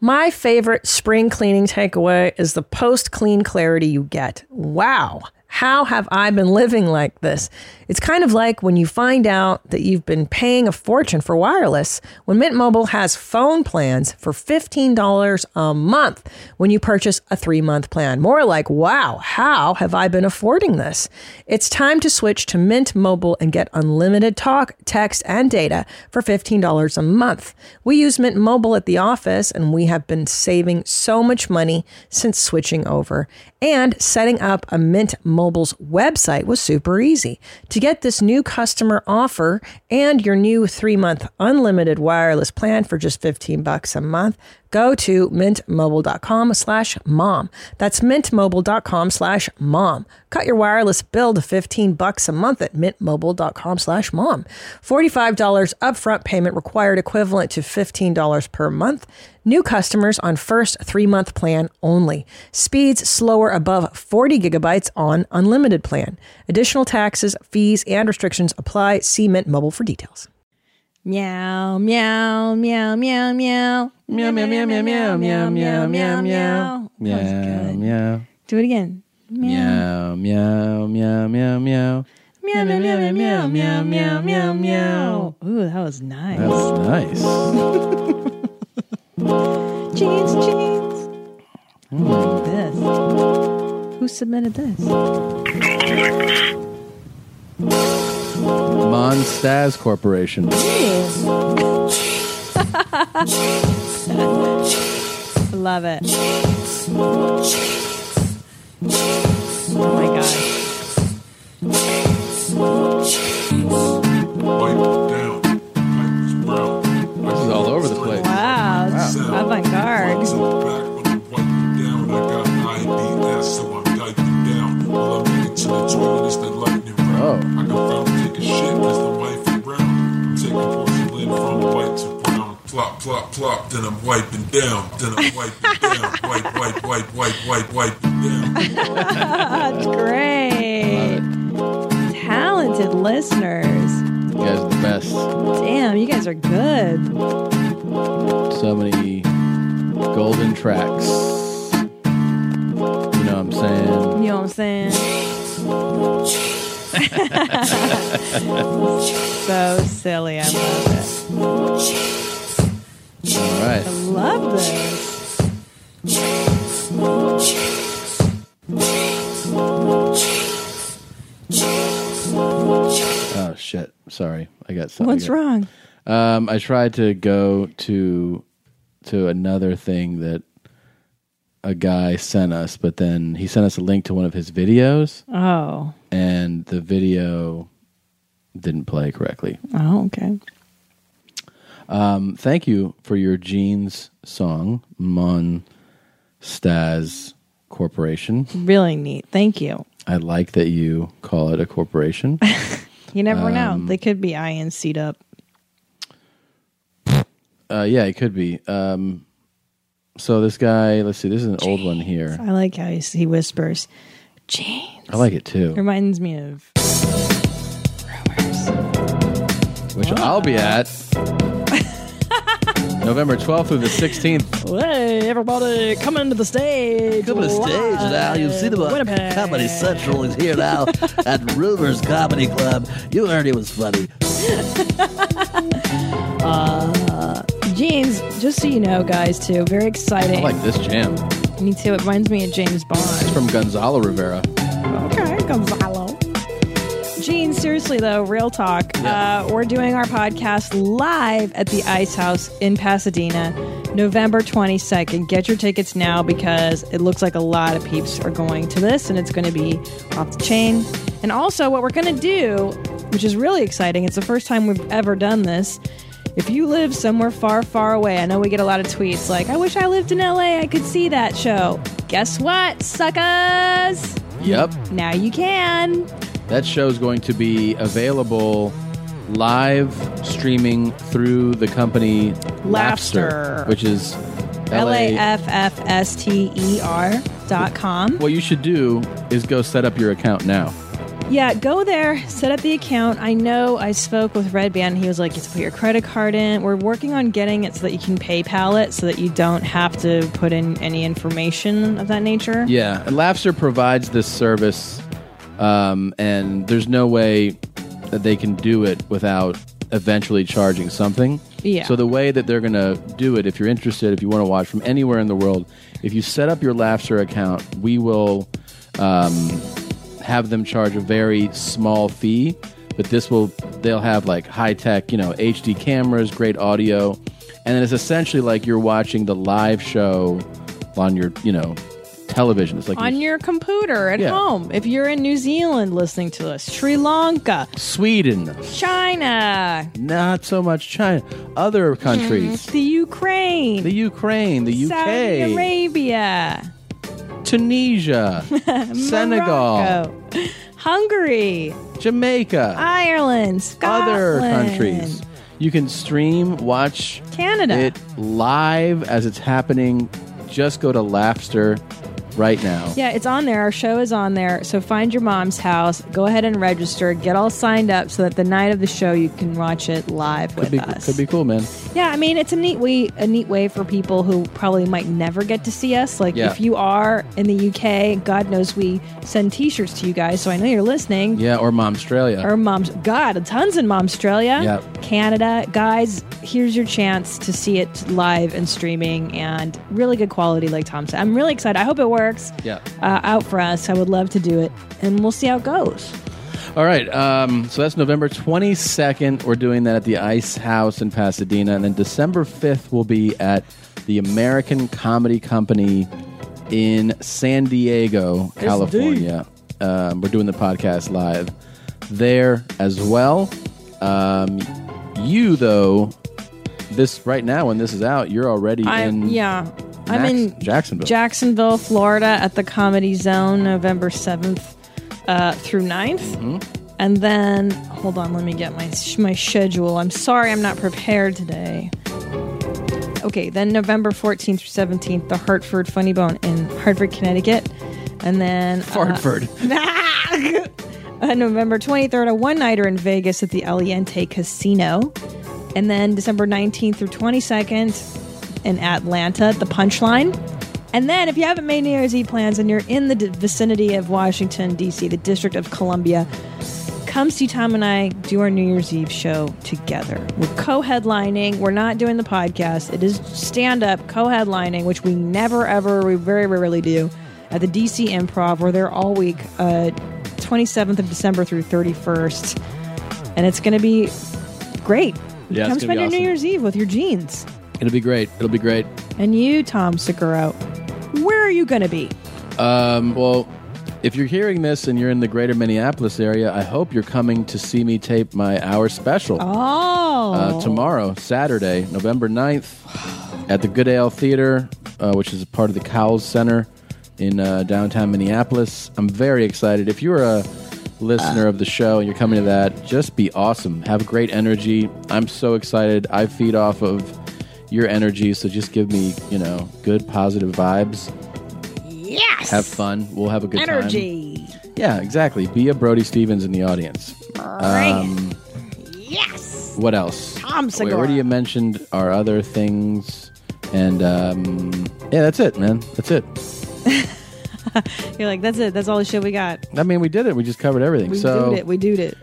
My favorite spring cleaning takeaway is the post-clean clarity you get. Wow. How have I been living like this? It's kind of like when you find out that you've been paying a fortune for wireless when Mint Mobile has phone plans for $15 a month when you purchase a 3-month plan. More like, wow, how have I been affording this? It's time to switch to Mint Mobile and get unlimited talk, text, and data for $15 a month. We use Mint Mobile at the office, and we have been saving so much money since switching over. And setting up a Mint Mobile's website was super easy. To get this new customer offer and your new 3-month unlimited wireless plan for just $15 a month, go to mintmobile.com/mom. That's mintmobile.com/mom. Cut your wireless bill to $15 a month at mintmobile.com/mom. $45 upfront payment required, equivalent to $15 per month. New customers on first 3-month plan only. Speeds slower above 40 gigabytes on unlimited plan. Additional taxes, fees, and restrictions apply. See Mint Mobile for details. Meow, meow, meow, meow, meow. Meow, meow, meow, meow, meow, meow, meow, meow, meow. Meow, meow. Do it again. Meow, meow, meow, meow, meow. Meow, meow, meow, meow, meow, meow, meow, meow. Ooh, that was nice. That was nice. Jeans. Who made this? Who submitted this? Monstaz Corporation. Love it. Oh my gosh. This is all over the place. Wow. Avant-garde. Oh. I can finally take a shit because the wife is brown. I'm taking porcelain from white to brown. Plop, plop, plop, then I'm wiping down. Then I'm wiping down. Wiping down. That's great. Talented listeners. You guys are the best. Damn, you guys are good. So many golden tracks. You know what I'm saying? You know what I'm saying? So silly. I love it. All right. I love this. Oh, shit. Sorry. I got something. What's wrong? I tried to go to another thing that a guy sent us, but then he sent us a link to one of his videos. Oh. And the video didn't play correctly. Oh, okay. Thank you for your Jeans song, Monstaz Corporation. Really neat. Thank you. I like that you call it a corporation. You never know. They could be INC'd up. Yeah, it could be. So this guy, let's see, this is an old one here. I like how he whispers, Jeans. I like it too. Reminds me of Rumors. Which I'll be at November 12th through the 16th. Hey, everybody, coming to the stage. Come to the stage now. You've seen about Winnipeg. Comedy Central is here now at Rumors Comedy Club. You heard it was funny. Jeans, just so you know, guys, too, very exciting. I like this jam. Me too. It reminds me of James Bond. It's from Gonzalo Rivera. Okay, Gonzalo. Gene, seriously though, real talk. Yeah. We're doing our podcast live at the Ice House in Pasadena, November 22nd. Get your tickets now because it looks like a lot of peeps are going to this and it's going to be off the chain. And also what we're going to do, which is really exciting, it's the first time we've ever done this. If you live somewhere far, far away, I know we get a lot of tweets like, I wish I lived in LA, I could see that show. Guess what, suckers? Yep. Now you can. That show is going to be available live streaming through the company Laughster, which is LAFFSTER.com. What you should do is go set up your account now. Yeah, go there, set up the account. I know I spoke with Red Band. He was like, you have to put your credit card in. We're working on getting it so that you can PayPal it so that you don't have to put in any information of that nature. Yeah, and Laughster provides this service, and there's no way that they can do it without eventually charging something. Yeah. So the way that they're going to do it, if you're interested, if you want to watch from anywhere in the world, if you set up your Laughster account, we will have them charge a very small fee, but they'll have like high-tech, HD cameras, great audio, and then it's essentially like you're watching the live show on your, television. It's like on your computer at home. If you're in New Zealand listening to us, Sri Lanka, Sweden, China, not so much China, other countries, the Ukraine, the UK, Saudi Arabia, Tunisia, Senegal, Morocco, Hungary, Jamaica, Ireland, Scotland, other countries. You can stream, watch Canada it live as it's happening. Just go to Laughster right now. Yeah, it's on there. Our show is on there. So find your mom's house. Go ahead and register. Get all signed up so that the night of the show you can watch it live with us. Could be cool, man. Yeah, I mean, it's a neat way for people who probably might never get to see us. Like, if you are in the UK, God knows we send T-shirts to you guys, so I know you're listening. Yeah, or Momstralia. God, tons in Momstralia. Yep. Canada. Guys, here's your chance to see it live and streaming and really good quality, like Tom said. I'm really excited. I hope it works. Out for us. I would love to do it, and we'll see how it goes. All right, so that's November 22nd. We're doing that at the Ice House in Pasadena, and then December 5th we'll be at the American Comedy Company in San Diego, California. We're doing the podcast live there as well. You, though, this right now when this is out, you're already I'm in Jacksonville, Florida at the Comedy Zone, November 7th through 9th. Mm-hmm. And then, hold on, let me get my schedule. I'm sorry I'm not prepared today. Okay, then November 14th through 17th, the Hartford Funny Bone in Hartford, Connecticut. And then... Hartford. November 23rd, a one-nighter in Vegas at the Aliente Casino. And then December 19th through 22nd... in Atlanta, the Punchline. And then if you haven't made New Year's Eve plans and you're in the vicinity of Washington, D.C., the District of Columbia, come see Tom and I do our New Year's Eve show together. We're co-headlining. We're not doing the podcast. It is stand-up co-headlining, which we very rarely do, at the D.C. Improv. We're there all week, 27th of December through 31st. And it's going to be great. Yeah, come spend your New Year's Eve with your jeans. It'll be great. And you, Tom Segura, where are you going to be? Well, if you're hearing this and you're in the greater Minneapolis area, I hope you're coming to see me tape my hour special. Tomorrow, Saturday, November 9th, at the Good Ale Theater, which is a part of the Cowles Center in downtown Minneapolis. I'm very excited. If you're a listener of the show and you're coming to that, just be awesome. Have great energy. I'm so excited. I feed off of your energy, so just give me, good, positive vibes. Yes! Have fun. We'll have a good energy. time. Yeah, exactly. Be a Brody Stevens in the audience. Yes! What else? Tom Segura. We already mentioned our other things. And, that's it, man. That's it. You're like, that's it. That's all the shit we got. I mean, we did it. We just covered everything. We did it.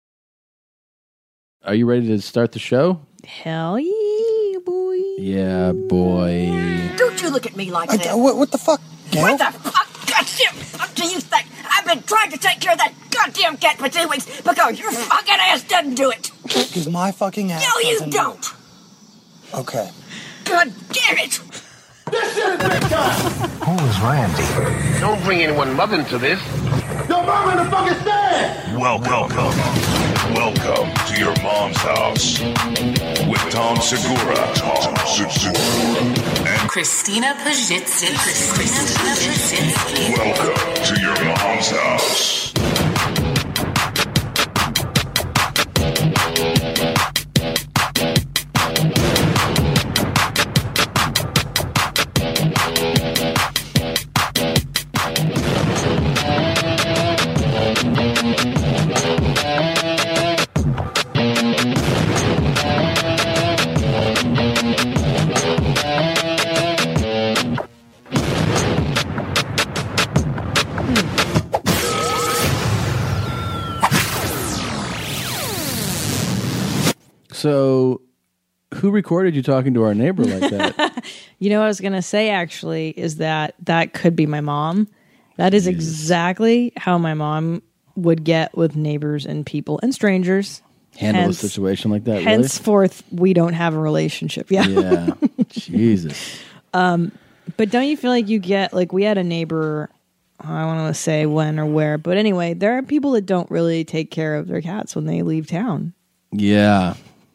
Are you ready to start the show? Hell yeah, boy. Yeah, boy. Don't you look at me like that. What the fuck? What the fuck? Goddamn fuck do you think? I've been trying to take care of that goddamn cat for 2 weeks because your fucking ass doesn't do it. Because my fucking ass No, you doesn't don't. do it. Okay. God damn it. This shit is big time. Who is Randy? Don't bring anyone mother into this. Your mom in the fucking stand. Welcome to your mom's house with Tom Segura, and Christina Pajitsky. welcome to your mom's house. So, who recorded you talking to our neighbor like that? You know what I was going to say, actually, is that could be my mom. That is exactly how my mom would get with neighbors and people and strangers. Handle a situation like that, henceforth, we don't have a relationship. Yeah. Yeah. Jesus. But don't you feel like you get, like, we had a neighbor, I don't want to say when or where, but anyway, there are people that don't really take care of their cats when they leave town. Yeah.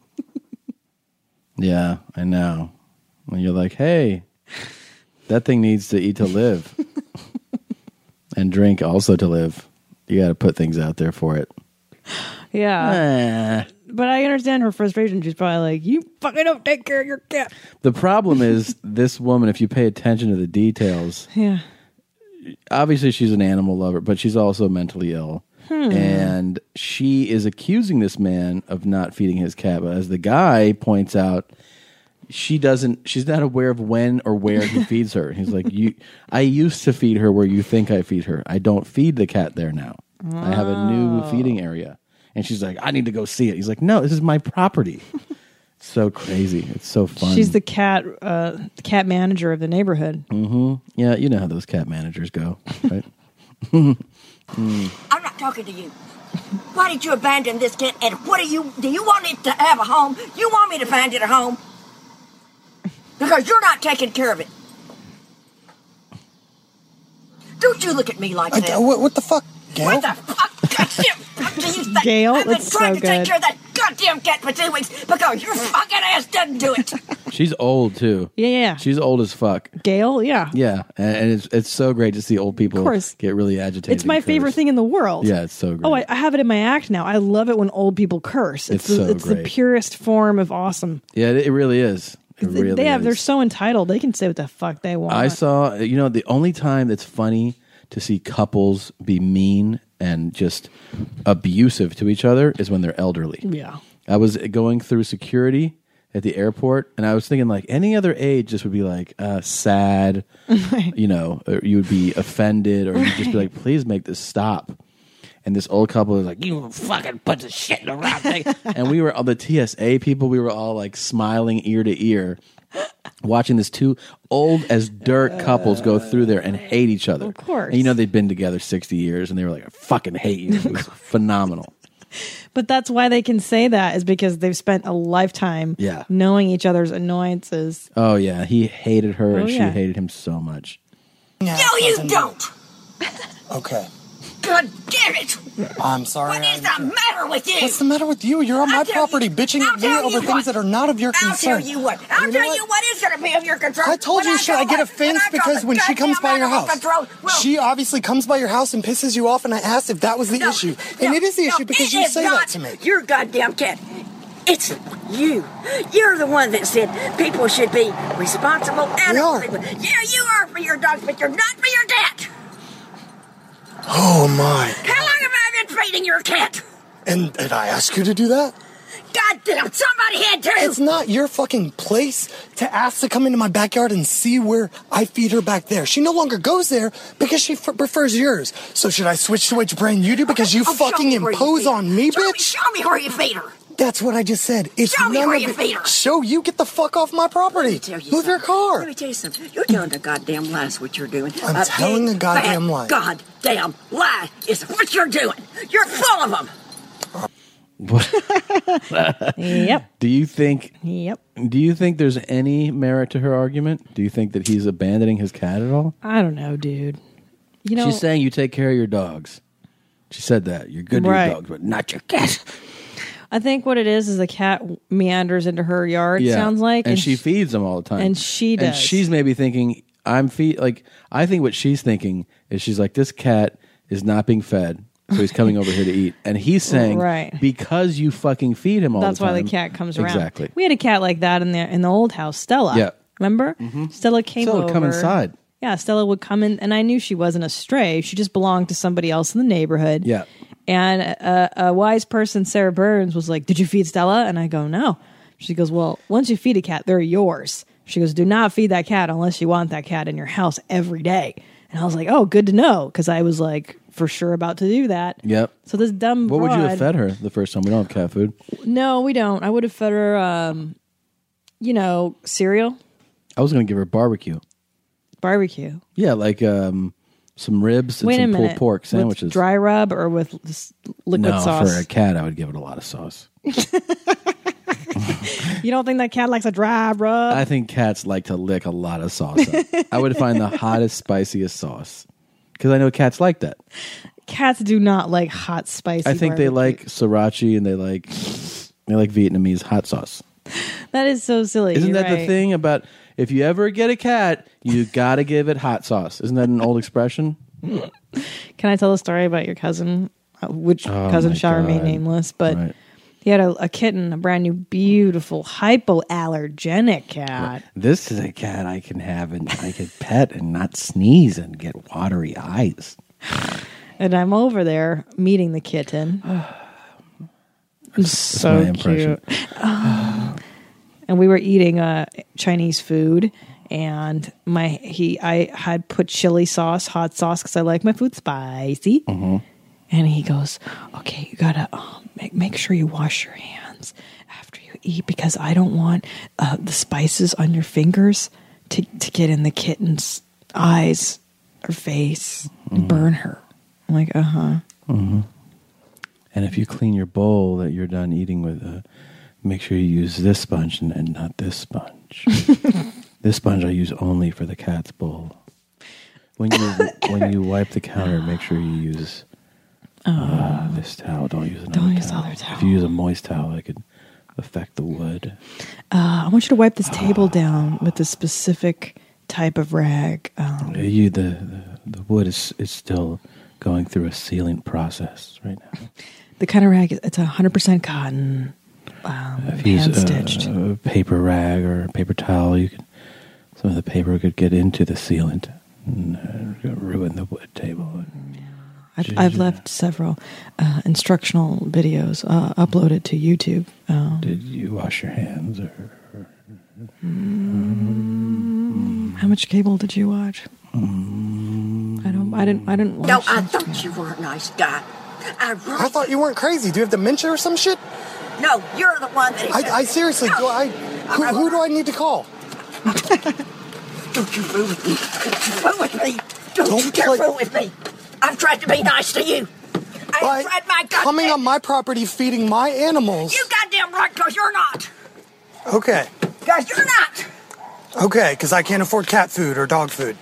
Yeah, I know. When you're like, hey, that thing needs to eat to live. And drink also to live. You got to put things out there for it. Yeah. But I understand her frustration. She's probably like, you fucking don't take care of your cat. The problem is this woman, if you pay attention to the details, Yeah. obviously she's an animal lover, but she's also mentally ill. And she is accusing this man of not feeding his cat. But as the guy points out, she's not aware of when or where he feeds her. He's like, I used to feed her where you think I feed her. I don't feed the cat there now. I have a new feeding area. And she's like, I need to go see it. He's like, no, this is my property. It's so crazy. It's so fun. She's the cat manager of the neighborhood. Mm-hmm. Yeah, you know how those cat managers go, right? I'm not talking to you. Why did you abandon this cat? And what do you want it to have a home? You want me to find it a home? Because you're not taking care of it. Don't you look at me like that. What the fuck, Gail? What the fuck? Goddamn, Gail, I've been that's trying so to take good. care of that goddamn cat for 2 weeks because your fucking ass doesn't do it. She's old, too. Yeah. She's old as fuck. Gail, yeah. Yeah, and it's so great to see old people Of course. get really agitated. It's my and favorite curse. thing in the world. Yeah, it's so great. Oh, I have it in my act now. I love it when old people curse. It's so the great. purest form of awesome. Yeah, it really is. It really They're is. so entitled. They can say what the fuck they want. I saw, the only time that's funny to see couples be mean and just abusive to each other is when they're elderly. Yeah. I was going through security at the airport, and I was thinking, like, any other age, this would be like sad, or you would be offended, or you'd just be like, please make this stop. And this old couple was like, you fucking put the shit in the round thing. And we were all the TSA people, we were all like smiling ear to ear, watching this two old as dirt couples go through there and hate each other. Of course. And they'd been together 60 years, and they were like, I fucking hate you. It was phenomenal. But that's why they can say that, is because they've spent a lifetime knowing each other's annoyances. Oh, yeah. He hated her, and she yeah. hated him so much. No, you don't. Okay. God damn it. I'm sorry. What is the matter with you? What's the matter with you? You're on my property bitching at me over things that are not of your I'll concern. tell you what. I'll tell you what is going to be of your control. I told you, should I get a fence because when she comes by your house, she obviously comes by your house and pisses you off, and I asked if that was the issue. And it is the issue because you say that to me. Your goddamn cat. It's you. You're the one that said people should be responsible animals. Yeah, you are for your dogs, but you're not for your cat. Oh my. How long have I been feeding your cat? And did I ask you to do that? Goddamn, somebody had to. It's not your fucking place to ask to come into my backyard and see where I feed her back there. She no longer goes there because she prefers yours. So should I switch to which brand you do because you fucking impose on me, bitch? Show me where you feed her. That's what I just said. It's Show me none where of you it. feed her. Show you. Get the fuck off my property. Move your car. Let me tell you something. You're telling a goddamn lie is what you're doing. I'm telling big, a goddamn fat lie. Goddamn lie is what you're doing. You're full of them. Yep. Do you think? Yep. Do you think there's any merit to her argument? Do you think that he's abandoning his cat at all? I don't know, dude. You know, She's saying you take care of your dogs. She said that you're good to Right. your dogs, but not your cat. I think what it is the cat meanders into her yard. Sounds like, and she feeds them all the time, and she does. And she's maybe thinking, I think what she's thinking is she's like, this cat is not being fed, so he's coming over here to eat, and he's saying, Right. because you fucking feed him all That's the time. why the cat comes around. Exactly. We had a cat like that in the old house, Stella. Yeah. Remember? Stella came Stella over. would come inside. Yeah, Stella would come in, and I knew she wasn't a stray. She just belonged to somebody else in the neighborhood. Yeah. And a wise person, Sarah Burns, was like, "Did you feed Stella?" And I go, "No." She goes, "Well, once you feed a cat, they're yours." She goes, "Do not feed that cat unless you want that cat in your house every day." And And I was like, oh, good to know, because I was like for sure about to do that. Yep. So this dumb What would you have broad- fed her the first time? We don't have cat food. No, we don't. I would have fed her, cereal, I was going to give her barbecue. barbecue. Yeah, like some ribs and Wait a some pulled minute. pork With sandwiches. dry rub or with liquid no, sauce? for a cat, I would give it a lot of sauce. You don't think that cat likes a dry rub? I think cats like to lick a lot of sauce up. I would find the hottest, spiciest sauce. Because I know cats like that. Cats do not like hot, spicy. I think they barbecue. like sriracha and they like Vietnamese hot sauce. That is so silly. Isn't You're that the right. thing about if you ever get a cat, you got to give it hot sauce? Isn't that an old expression? Can I tell a story about your cousin? Which cousin my shall remain God. nameless, but Right. he had a kitten, a brand new, beautiful, hypoallergenic cat. This is a cat I can have and I can pet and not sneeze and get watery eyes. And I'm over there meeting the kitten. So my impression. cute. And we were eating Chinese food, and I had put chili sauce, hot sauce, because I like my food spicy. Mm-hmm. And he goes, "Okay, you gotta make sure you wash your hands after you eat, because I don't want the spices on your fingers to get in the kitten's eyes or face and burn her." I'm like, Mm-hmm. And if you clean your bowl that you're done eating with, make sure you use this sponge and not this sponge. This sponge I use only for the cat's bowl. When you wipe the counter, make sure you use this towel. Don't use another Don't use towel. other towel. If you use a moist towel, it could affect the wood. I want you to wipe this table down with a specific type of rag. The wood is still going through a sealing process right now. The kind of rag, it's 100% cotton, If you hand use stitched. a paper rag or a paper towel, some of the paper could get into the sealant and ruin the wood table. I've left several instructional videos uploaded to YouTube. Did you wash your hands? How much cable did you watch? I didn't watch. No, I thought you were a nice guy. I thought you weren't crazy. Do you have dementia or some shit? No, you're the one that. I seriously, who do I need to call? Don't you fool with me. Don't you fool with me. Don't you dare fool with me. I've tried to be nice to you. I've tried my goddamn. Coming on my property, feeding my animals. You goddamn right, because you're not. Okay. Because you're not. Okay, because I can't afford cat food or dog food.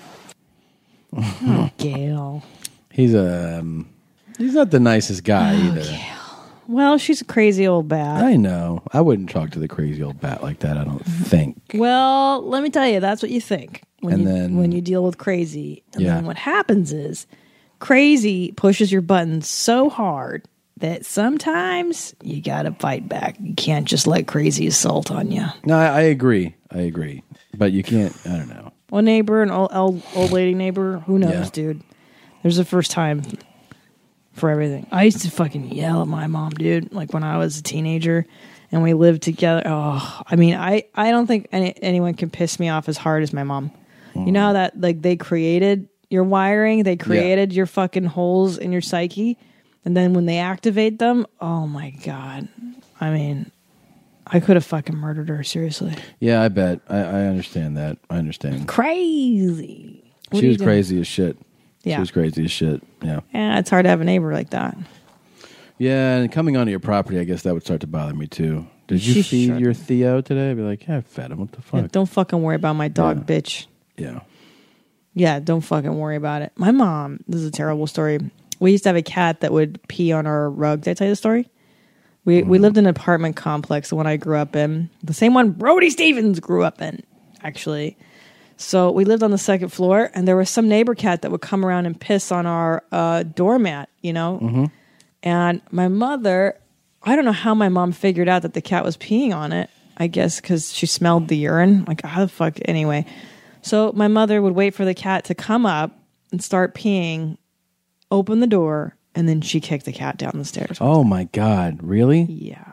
Gail. He's not the nicest guy either. Well, she's a crazy old bat. I know. I wouldn't talk to the crazy old bat like that, I don't think. Well, let me tell you, that's what you think And when you deal with crazy. And Yeah. then what happens is crazy pushes your buttons so hard that sometimes you got to fight back. You can't just let crazy assault on you. No, I agree. But you can't, I don't know. A neighbor, an old lady neighbor, who knows, Yeah. dude? There's a first time for everything. I used to fucking yell at my mom, dude, like when I was a teenager and we lived together. Oh, I mean, I don't think anyone can piss me off as hard as my mom. You know how that, like, they created your wiring, they created your fucking holes in your psyche, and then when they activate them, oh my God. I mean, I could have fucking murdered her, seriously. Yeah, I bet. I understand that. I understand. Crazy. What She are was you doing? crazy as shit. Yeah. She was crazy as shit. Yeah. Yeah, it's hard to have a neighbor like that. Yeah, and coming onto your property, I guess that would start to bother me too. Did you She feed should. your Theo today? I'd be like, yeah, I fed him. What the fuck? Yeah, don't fucking worry about my dog, bitch. Yeah. Yeah, don't fucking worry about it. My mom, this is a terrible story. We used to have a cat that would pee on our rug. Did I tell you the story? We lived in an apartment complex, the one I grew up in. The same one Brody Stevens grew up in, actually. So we lived on the second floor, and there was some neighbor cat that would come around and piss on our doormat, you know? Mm-hmm. And my mother, I don't know how my mom figured out that the cat was peeing on it. I guess because she smelled the urine. Like, how the fuck? Anyway. So my mother would wait for the cat to come up and start peeing, open the door, and then she kicked the cat down the stairs. Oh my God! Really? Yeah.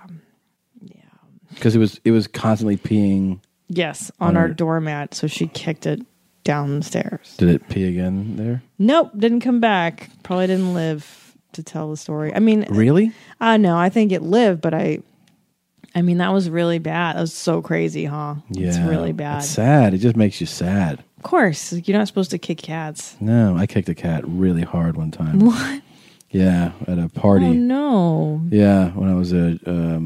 Because it was constantly peeing. Yes, on our doormat. So she kicked it downstairs. Did it pee again there? Nope, didn't come back. Probably didn't live to tell the story. I mean, really? No, I think it lived, but I mean, that was really bad. That was so crazy, huh? Yeah, it's really bad. It's sad. It just makes you sad. Of course, you're not supposed to kick cats. No, I kicked a cat really hard one time. What? Yeah, at a party. Oh no. Yeah, when I was a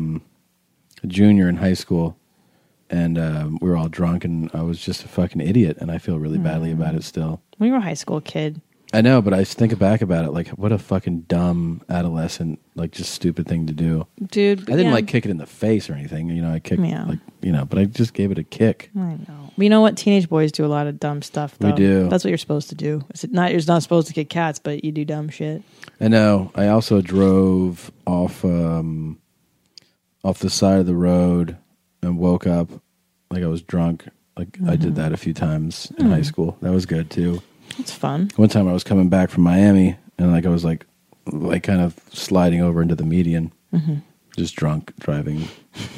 junior in high school, and we were all drunk, and I was just a fucking idiot, and I feel really badly about it still. When you were a high school kid. I know, but I think back about it, like, what a fucking dumb adolescent, like, just stupid thing to do. Dude, I didn't, like, kick it in the face or anything. You know, I kicked, like, you know, but I just gave it a kick. I know. But you know what? Teenage boys do a lot of dumb stuff, though. We do. That's what you're supposed to do. You're not supposed to kick cats, but you do dumb shit. I know. I also drove off the side of the road and woke up like I was drunk. Like, I did that a few times in high school. That was good, too. That's fun. One time I was coming back from Miami, and like I was like kind of sliding over into the median, just drunk, driving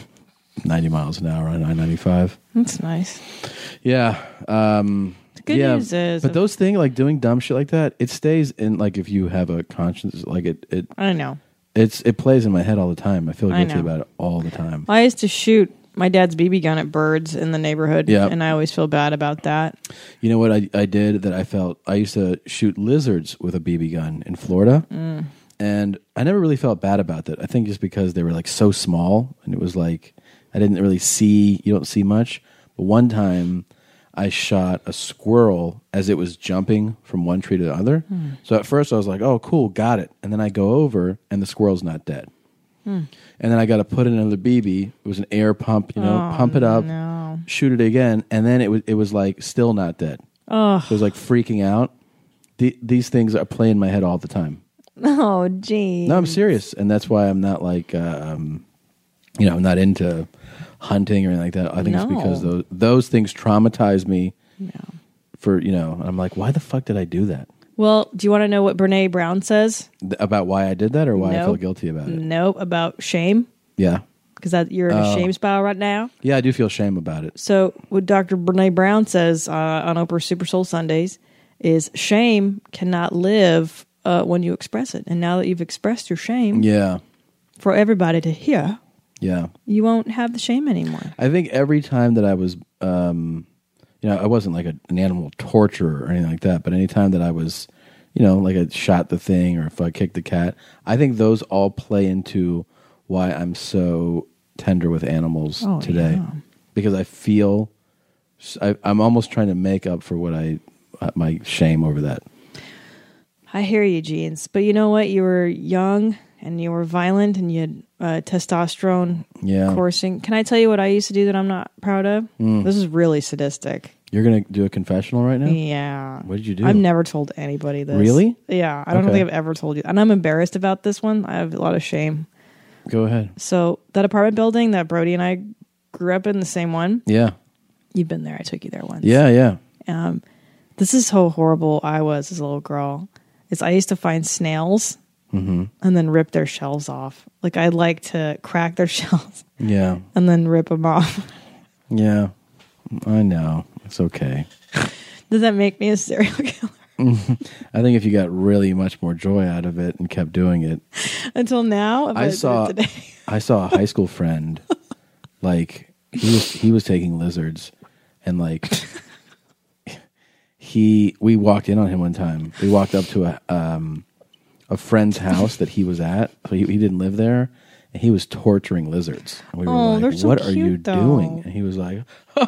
90 miles an hour on I-95. That's nice. Yeah. The good news is, but those things, like doing dumb shit like that, it stays in. Like if you have a conscience, like it. I know. It plays in my head all the time. I feel I guilty know. about it all the time. I used to shoot my dad's BB gun at birds in the neighborhood, and I always feel bad about that. You know what I did that I felt? I used to shoot lizards with a BB gun in Florida, and I never really felt bad about that. I think just because they were like so small, and it was like I didn't really see. You don't see much. But one time, I shot a squirrel as it was jumping from one tree to the other. So at first I was like, "Oh, cool, got it." And then I go over, and the squirrel's not dead. And then I got to put in another BB. It was an air pump, you know, pump it up, shoot it again, and then it was like still not dead. Oh, So I was like freaking out. These things are playing in my head all the time. oh, gee. No, I'm serious, and that's why I'm not like, I'm not into hunting or anything like that. I think it's because those things traumatize me. For I'm like, why the fuck did I do that? Well, do you want to know what Brene Brown says? About why I did that, or why I feel guilty about it? Nope, about shame. Yeah. Because you're in a shame spiral right now. Yeah, I do feel shame about it. So what Dr. Brene Brown says on Oprah Super Soul Sundays is shame cannot live when you express it. And now that you've expressed your shame for everybody to hear, you won't have the shame anymore. I think every time that I was, I wasn't like an animal torturer or anything like that, but any time that I was, like I shot the thing or if I kicked the cat, I think those all play into why I'm so tender with animals today. Yeah. Because I feel, I'm almost trying to make up for my shame over that. I hear you, Jeans. But you know what? You were young and you were violent and you had testosterone coursing. Can I tell you what I used to do that I'm not proud of? This is really sadistic. You're going to do a confessional right now? Yeah. What did you do? I've never told anybody this. Really? Yeah. I don't think I've ever told you. And I'm embarrassed about this one. I have a lot of shame. Go ahead. So that apartment building that Brody and I grew up in, the same one. Yeah. You've been there. I took you there once. Yeah. This is how horrible I was as a little girl. I used to find snails and then rip their shells off. Like I'd like to crack their shells. Yeah. And then rip them off. Yeah. I know. It's okay. Does that make me a serial killer? I think if you got really much more joy out of it and kept doing it. Until now, I saw a high school friend, like he was taking lizards, and like we walked in on him one time. We walked up to a friend's house that he was at. So he didn't live there. And he was torturing lizards. And we were like, they're so what are you cute, though. doing? And he was like,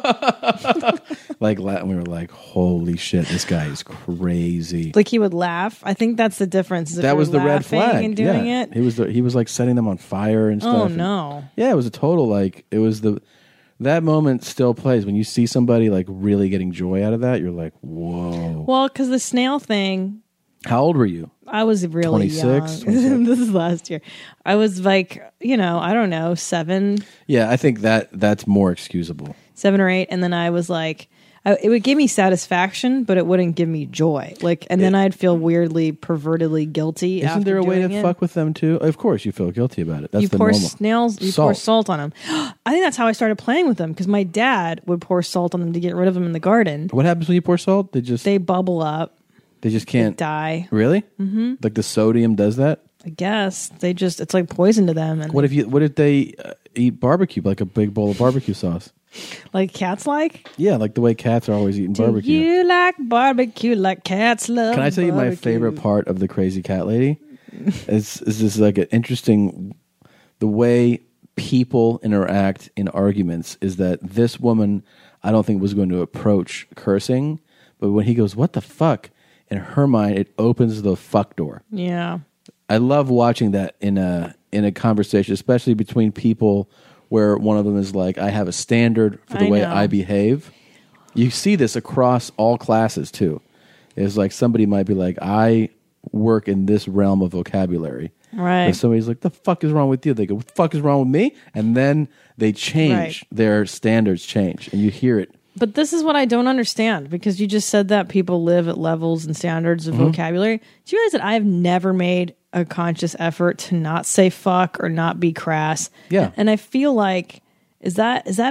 and we were like, holy shit, this guy is crazy. Like he would laugh. I think that's the difference. That was the red flag. And doing it. He was like setting them on fire and stuff. Oh, and, no. yeah, it was a total that moment still plays. When you see somebody like really getting joy out of that, you're like, whoa. Well, because the snail thing. How old were you? I was really 26, young. This is last year. I was like, I don't know, 7. Yeah, I think that's more excusable. 7 or 8. And then I was like, it would give me satisfaction, but it wouldn't give me joy. Like, and then I'd feel weirdly, pervertedly guilty. Isn't there a way to fuck with them too? Of course, you feel guilty about it. That's you the pour normal. you pour salt on them. I think that's how I started playing with them because my dad would pour salt on them to get rid of them in the garden. What happens when you pour salt? They bubble up. They just can't die. Really? Mm-hmm. Like the sodium does that? I guess it's like poison to them. And What if they eat barbecue, like a big bowl of barbecue sauce? like cats like? Yeah, like the way cats are always eating barbecue. You like barbecue like cats love. Can I tell you my barbecue? favorite part of the crazy cat lady? is this like an interesting the way people interact in arguments is that this woman I don't think was going to approach cursing, but when he goes, "What the fuck?" in her mind, it opens the fuck door. Yeah. I love watching that in a conversation, especially between people where one of them is like, I have a standard for the way I behave. You see this across all classes too. It's like somebody might be like, I work in this realm of vocabulary. Right. And somebody's like, the fuck is wrong with you? They go, what the fuck is wrong with me? And then they change. Their standards change. And you hear it. But this is what I don't understand because you just said that people live at levels and standards of vocabulary. Do you realize that I've never made a conscious effort to not say fuck or not be crass? Yeah. And I feel like, what is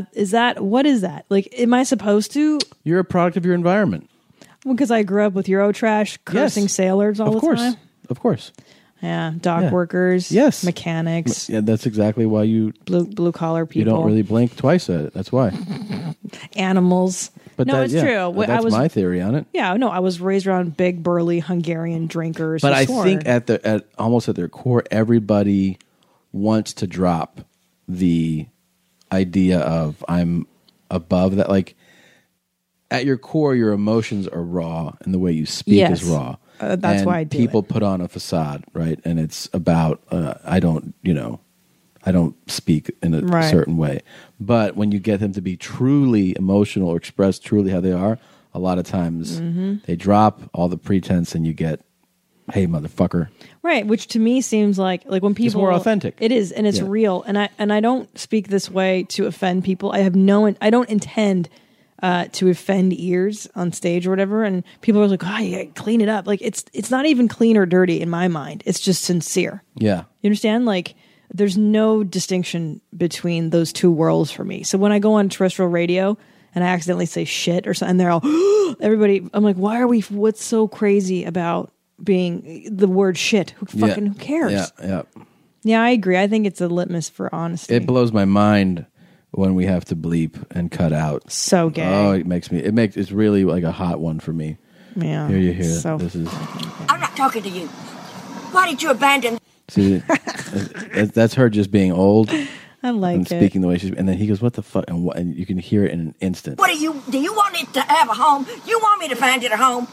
that? Like, am I supposed to? You're a product of your environment. Because I grew up with Eurotrash, cursing sailors all the time. Of course. Yeah, dock workers, mechanics. Yeah, that's exactly why you blue collar people. You don't really blink twice at it. That's why. Animals. But no, it's true. That's my theory on it. Yeah, no, I was raised around big, burly Hungarian drinkers. But I think at almost at their core, everybody wants to drop the idea of I'm above that. Like at your core, your emotions are raw, and the way you speak is raw. That's why I do people put on a facade, right? And it's about I don't speak in a certain way. But when you get them to be truly emotional or express truly how they are, a lot of times they drop all the pretense, and you get, "Hey, motherfucker!" Right, which to me seems like when people it's more authentic. It is, and it's real. And I don't speak this way to offend people. I don't intend to offend ears on stage or whatever, and people are like, "Oh, yeah, clean it up." Like it's not even clean or dirty in my mind. It's just sincere. Yeah, you understand? Like there's no distinction between those two worlds for me. So when I go on terrestrial radio and I accidentally say shit or something, and they're all everybody. I'm like, what's so crazy about being the word shit? Who cares? Yeah, I agree. I think it's a litmus for honesty. It blows my mind when we have to bleep and cut out. So gay. Oh, it's really like a hot one for me. Yeah. Here you hear so this is. I'm not talking to you. Why did you abandon? See, that's her just being old. I like and speaking the way she's. And then he goes, "What the fuck?" And you can hear it in an instant. What do you want it to have a home? You want me to find it a home?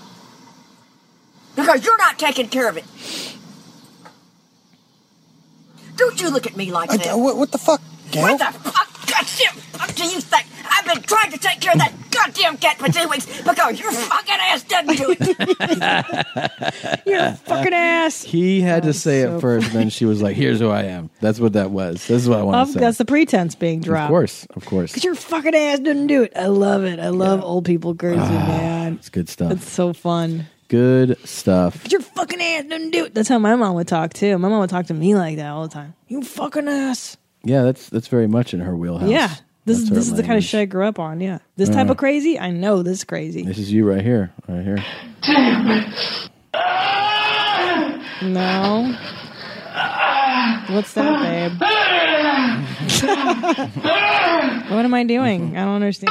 Because you're not taking care of it. Don't you look at me like that. What the fuck, Gail? What the fuck? Goddamn fuck do you think? I've been trying to take care of that goddamn cat for 2 weeks because your fucking ass doesn't do it. Your fucking ass. He had to say it first, and then she was like, "Here's who I am." That's what that was. This is what I want to say. That's the pretense being dropped. Of course. Because your fucking ass didn't do it. I love it. I love old people cursing, man. It's good stuff. It's so fun. Good stuff. But your fucking ass didn't do it. That's how my mom would talk too. My mom would talk to me like that all the time. You fucking ass. Yeah, that's very much in her wheelhouse. Yeah. This That's is her the kind of shit I grew up on. Yeah. This type of crazy, I know this is crazy. This is you right here. Damn it. No. What's that, babe? What am I doing? I don't understand.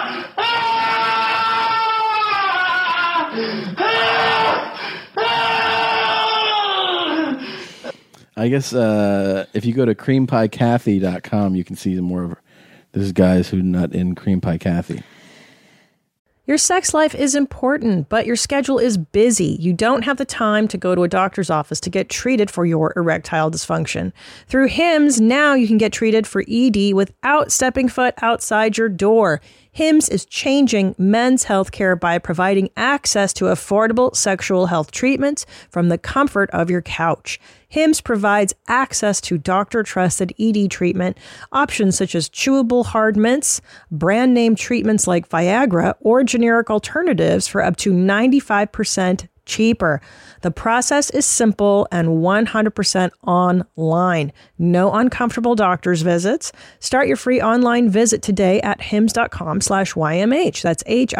I guess if you go to creampiekathy.com, you can see more of her. This is guys who nut in Cream Pie Kathy. Your sex life is important, but your schedule is busy. You don't have the time to go to a doctor's office to get treated for your erectile dysfunction. Through HIMS, now you can get treated for ED without stepping foot outside your door. Hims is changing men's healthcare by providing access to affordable sexual health treatments from the comfort of your couch. Hims provides access to doctor-trusted ED treatment options such as chewable hard mints, brand-name treatments like Viagra, or generic alternatives for up to 95% cheaper. The process is simple and 100% online. No uncomfortable doctor's visits. Start your free online visit today at hims.com/YMH. That's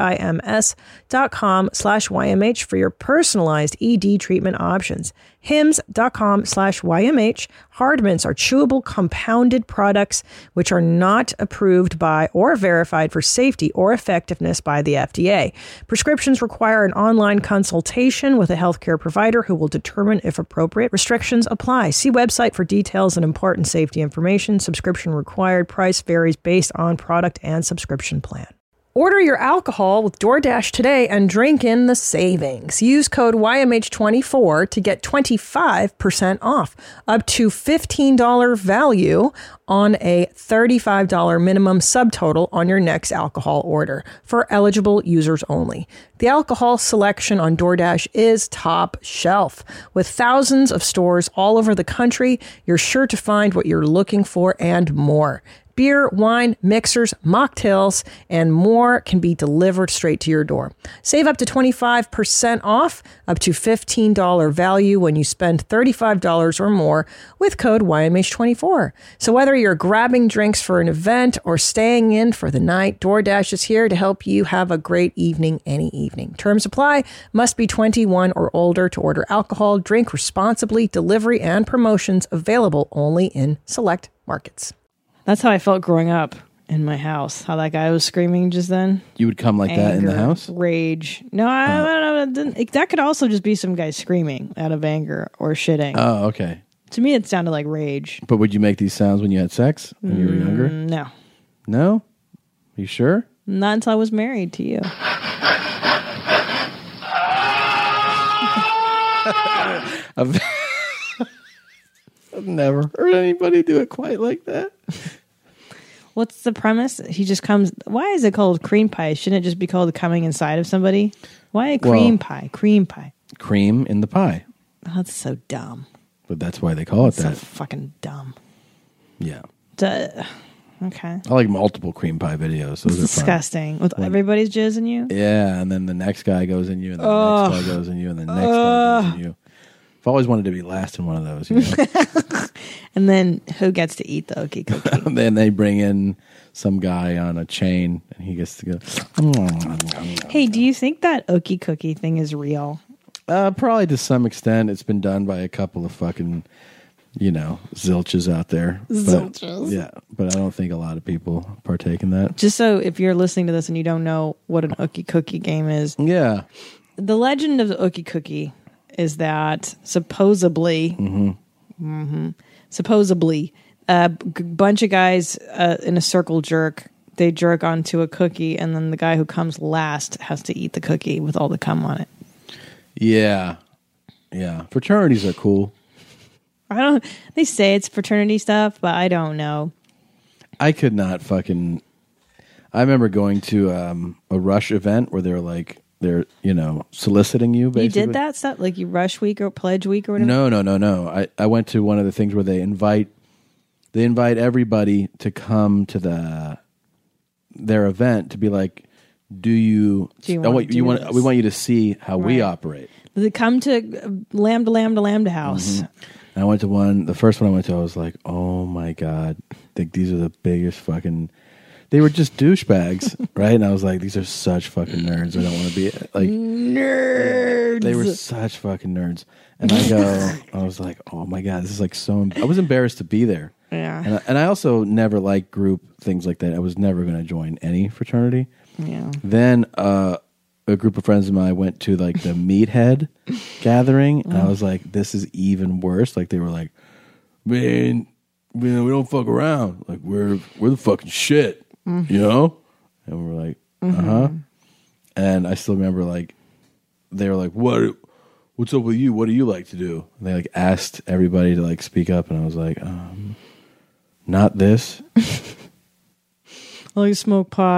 HIMS.com/YMH for your personalized ED treatment options. hims.com/YMH. Hard mints are chewable compounded products which are not approved by or verified for safety or effectiveness by the FDA. Prescriptions require an online consultation with a healthcare provider who will determine if appropriate. Restrictions apply. See website for details and important safety information. Subscription required. Price varies based on product and subscription plan. Order your alcohol with DoorDash today and drink in the savings. Use code YMH24 to get 25% off, up to $15 value on a $35 minimum subtotal on your next alcohol order for eligible users only. The alcohol selection on DoorDash is top shelf. With thousands of stores all over the country, you're sure to find what you're looking for and more. Beer, wine, mixers, mocktails, and more can be delivered straight to your door. Save up to 25% off, up to $15 value when you spend $35 or more with code YMH24. So whether you're grabbing drinks for an event or staying in for the night, DoorDash is here to help you have a great evening any evening. Terms apply. Must be 21 or older to order alcohol. Drink responsibly. Delivery and promotions available only in select markets. That's how I felt growing up in my house. How that guy was screaming just then. You would come like that in the house? Rage. No, I don't know. That could also just be some guy screaming out of anger or shitting. Oh, okay. To me, it sounded like rage. But would you make these sounds when you had sex? When you were younger? No. No? You sure? Not until I was married to you. I've never heard anybody do it quite like that. What's the premise? He just comes. Why is it called cream pie? Shouldn't it just be called coming inside of somebody? Why a cream pie? Cream pie. Cream in the pie. Oh, that's so dumb. But that's why they call it So that. fucking dumb. Yeah. Okay. I like multiple cream pie videos. Those are Disgusting. With everybody's jizz in you? Yeah, and then the next guy goes in you, and the next guy goes in you, and the next guy goes in you. I've always wanted to be last in one of those. You know? And then who gets to eat the Okie cookie? Then they bring in some guy on a chain, and he gets to go. Hey, do you think that Okie cookie thing is real? Probably to some extent. It's been done by a couple of fucking, zilches out there. Zilches. Yeah, but I don't think a lot of people partake in that. Just so if you're listening to this and you don't know what an Okie cookie game is. Yeah. The legend of the Okie cookie is that supposedly a bunch of guys in a circle jerk. They jerk onto a cookie, and then the guy who comes last has to eat the cookie with all the cum on it. Yeah. Fraternities are cool. They say it's fraternity stuff, but I don't know. I could not fucking. I remember going to a Rush event where they're soliciting you. Basically. You did that stuff, like you Rush Week or Pledge Week or whatever. No. I went to one of the things where they invite everybody to come to their event to be like, we want you to see how we operate. They come to Lambda House. Mm-hmm. And I went to one. The first one I went to, I was like, oh my god, these are the biggest fucking. They were just douchebags, right? And I was like, these are such fucking nerds. I don't want to be like nerds. They were such fucking nerds. And I was like, oh my god, this is like so. I was embarrassed to be there. Yeah. And I also never liked group things like that. I was never going to join any fraternity. Yeah. Then a group of friends of mine went to like the Meathead gathering, and I was like, this is even worse. Like they were like, man, we don't fuck around. Like we're the fucking shit, you know? And we're like, And I still remember like they were like, what's up with you? What do you like to do? And they like asked everybody to like speak up, and I was like, not this. I like to smoke pot.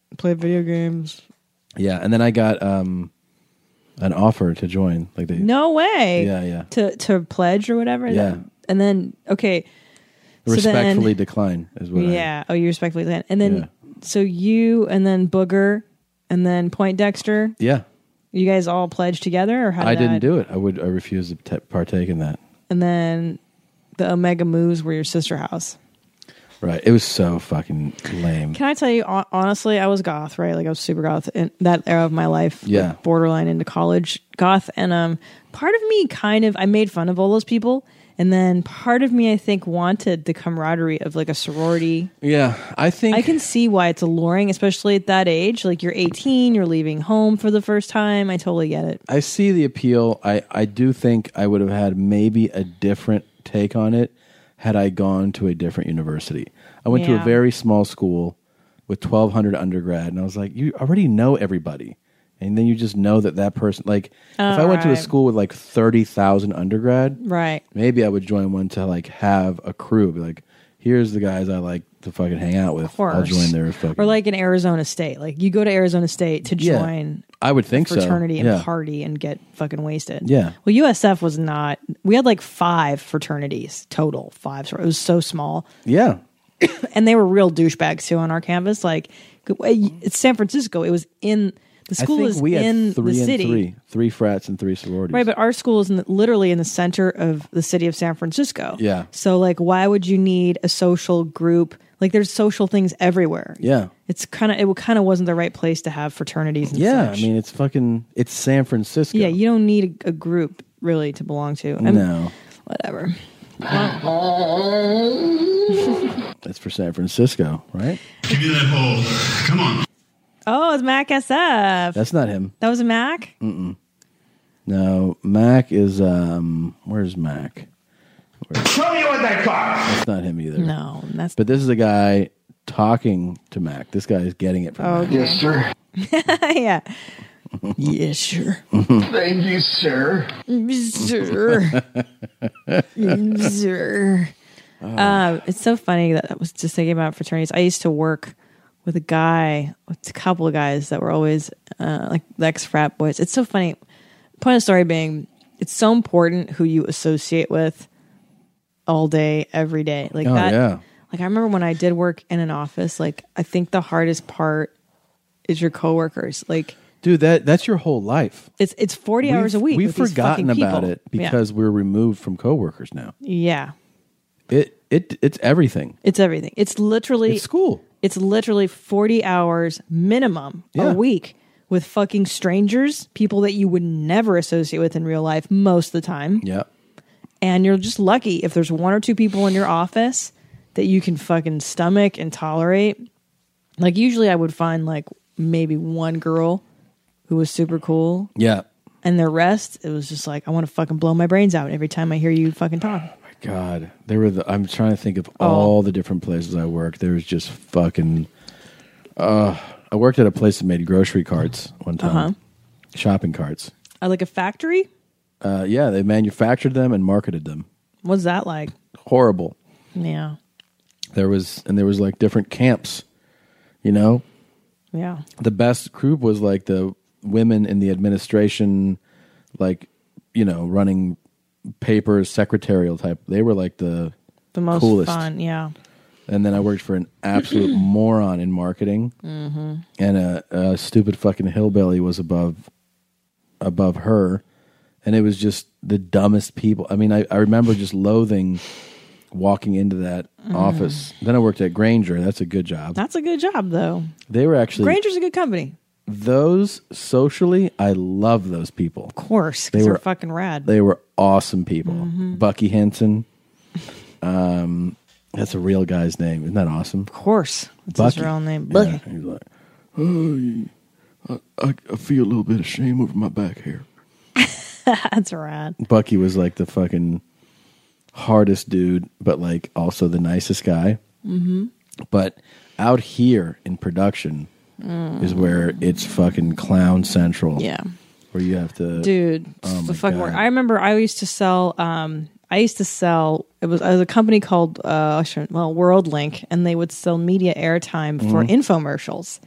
Play video games. Yeah, and then I got an offer to join. Like they, No way. Yeah. To pledge or whatever. Yeah. And then okay. Respectfully decline is what. Yeah. You respectfully decline. And then so you and then Booger and then Poindexter. Yeah. You guys all pledged together, or how? I didn't do it. I refused to partake in that. And then the Omega Moves were your sister house. Right. It was so fucking lame. Can I tell you, honestly, I was goth, right? Like I was super goth in that era of my life. Yeah. Like borderline into college goth. And part of me I made fun of all those people. And then part of me, I think, wanted the camaraderie of like a sorority. Yeah. I can see why it's alluring, especially at that age. Like you're 18, you're leaving home for the first time. I totally get it. I see the appeal. I do think I would have had maybe a different take on it had I gone to a different university. I went to a very small school with 1,200 undergrad, and I was like, you already know everybody. And then you just know that person, like, if I went to a school with like 30,000 undergrad, right? Maybe I would join one to like have a crew. Be like, here's the guys I like to fucking hang out with. I'll join their fucking. Or like in Arizona State. Like you go to Arizona State to join I would think a fraternity so. and party and get fucking wasted. Yeah. Well, USF was not. We had like 5 fraternities total. 5. It was so small. Yeah. And they were real douchebags too on our campus. Like it's San Francisco. It was in the school. I think is we had in 3 the and city. 3 frats and 3 sororities. Right, but our school is literally in the center of the city of San Francisco. Yeah. So, like, why would you need a social group? Like, there's social things everywhere. Yeah. It kind of wasn't the right place to have fraternities and Yeah, such. I mean, it's San Francisco. Yeah, you don't need a group, really, to belong to. No. Whatever. That's for San Francisco, right? Give me that hole. Come on. Oh, it's Mac SF. That's not him. That was a Mac? Mm-mm. No, Mac is, where's Mac? Show me what that car. That's not him either. No, that's. But this is a guy talking to Mac. This guy is getting it from Mac. Yes, sir. Yeah. Yes, sure. Thank you, sir. Sir. Sir. It's so funny that I was just thinking about fraternities. I used to work with a couple of guys that were always like the ex-frat boys. It's so funny. Point of the story being, it's so important who you associate with all day, every day. Like that. Yeah. Like I remember when I did work in an office, like I think the hardest part is your coworkers. Like, dude, that's your whole life. It's 40 hours a week. We've with these forgotten fucking about people. it because we're removed from coworkers now. Yeah. It's everything. It's everything. It's literally it's school. It's literally 40 hours minimum a week with fucking strangers, people that you would never associate with in real life most of the time. Yeah. And you're just lucky if there's 1 or 2 people in your office that you can fucking stomach and tolerate. Like usually I would find like maybe 1 girl who was super cool. Yeah. And the rest, it was just like, I want to fucking blow my brains out every time I hear you fucking talk. God, I'm trying to think of all the different places I worked. There was just fucking. I worked at a place that made grocery carts one time, shopping carts. Like a factory? Yeah, they manufactured them and marketed them. What's that like? Horrible. Yeah. There was like different camps, you know. Yeah. The best group was like the women in the administration, like, you know, running papers, secretarial type. They were like the most coolest. fun, yeah. And then I worked for an absolute moron in marketing, and a stupid fucking hillbilly was above her, and it was just the dumbest people. I mean, I remember just loathing walking into that office. Then I worked at Grainger. That's a good job. That's a good job, though. They were actually Grainger's a good company. Those socially, I love those people. Of course, because they're fucking rad. They were awesome people. Bucky Henson. That's a real guy's name. Isn't that awesome? Of course. That's Bucky. his real name. Bucky. Yeah, he's like, I feel a little bit of shame over my back hair. That's rad. Bucky was like the fucking hardest dude, but like also the nicest guy. Mm-hmm. But out here in production is where it's fucking clown central. Yeah. Where you have to, dude. Oh The my fucking God. work. I remember I used to sell. It was a company called WorldLink, and they would sell media airtime for infomercials.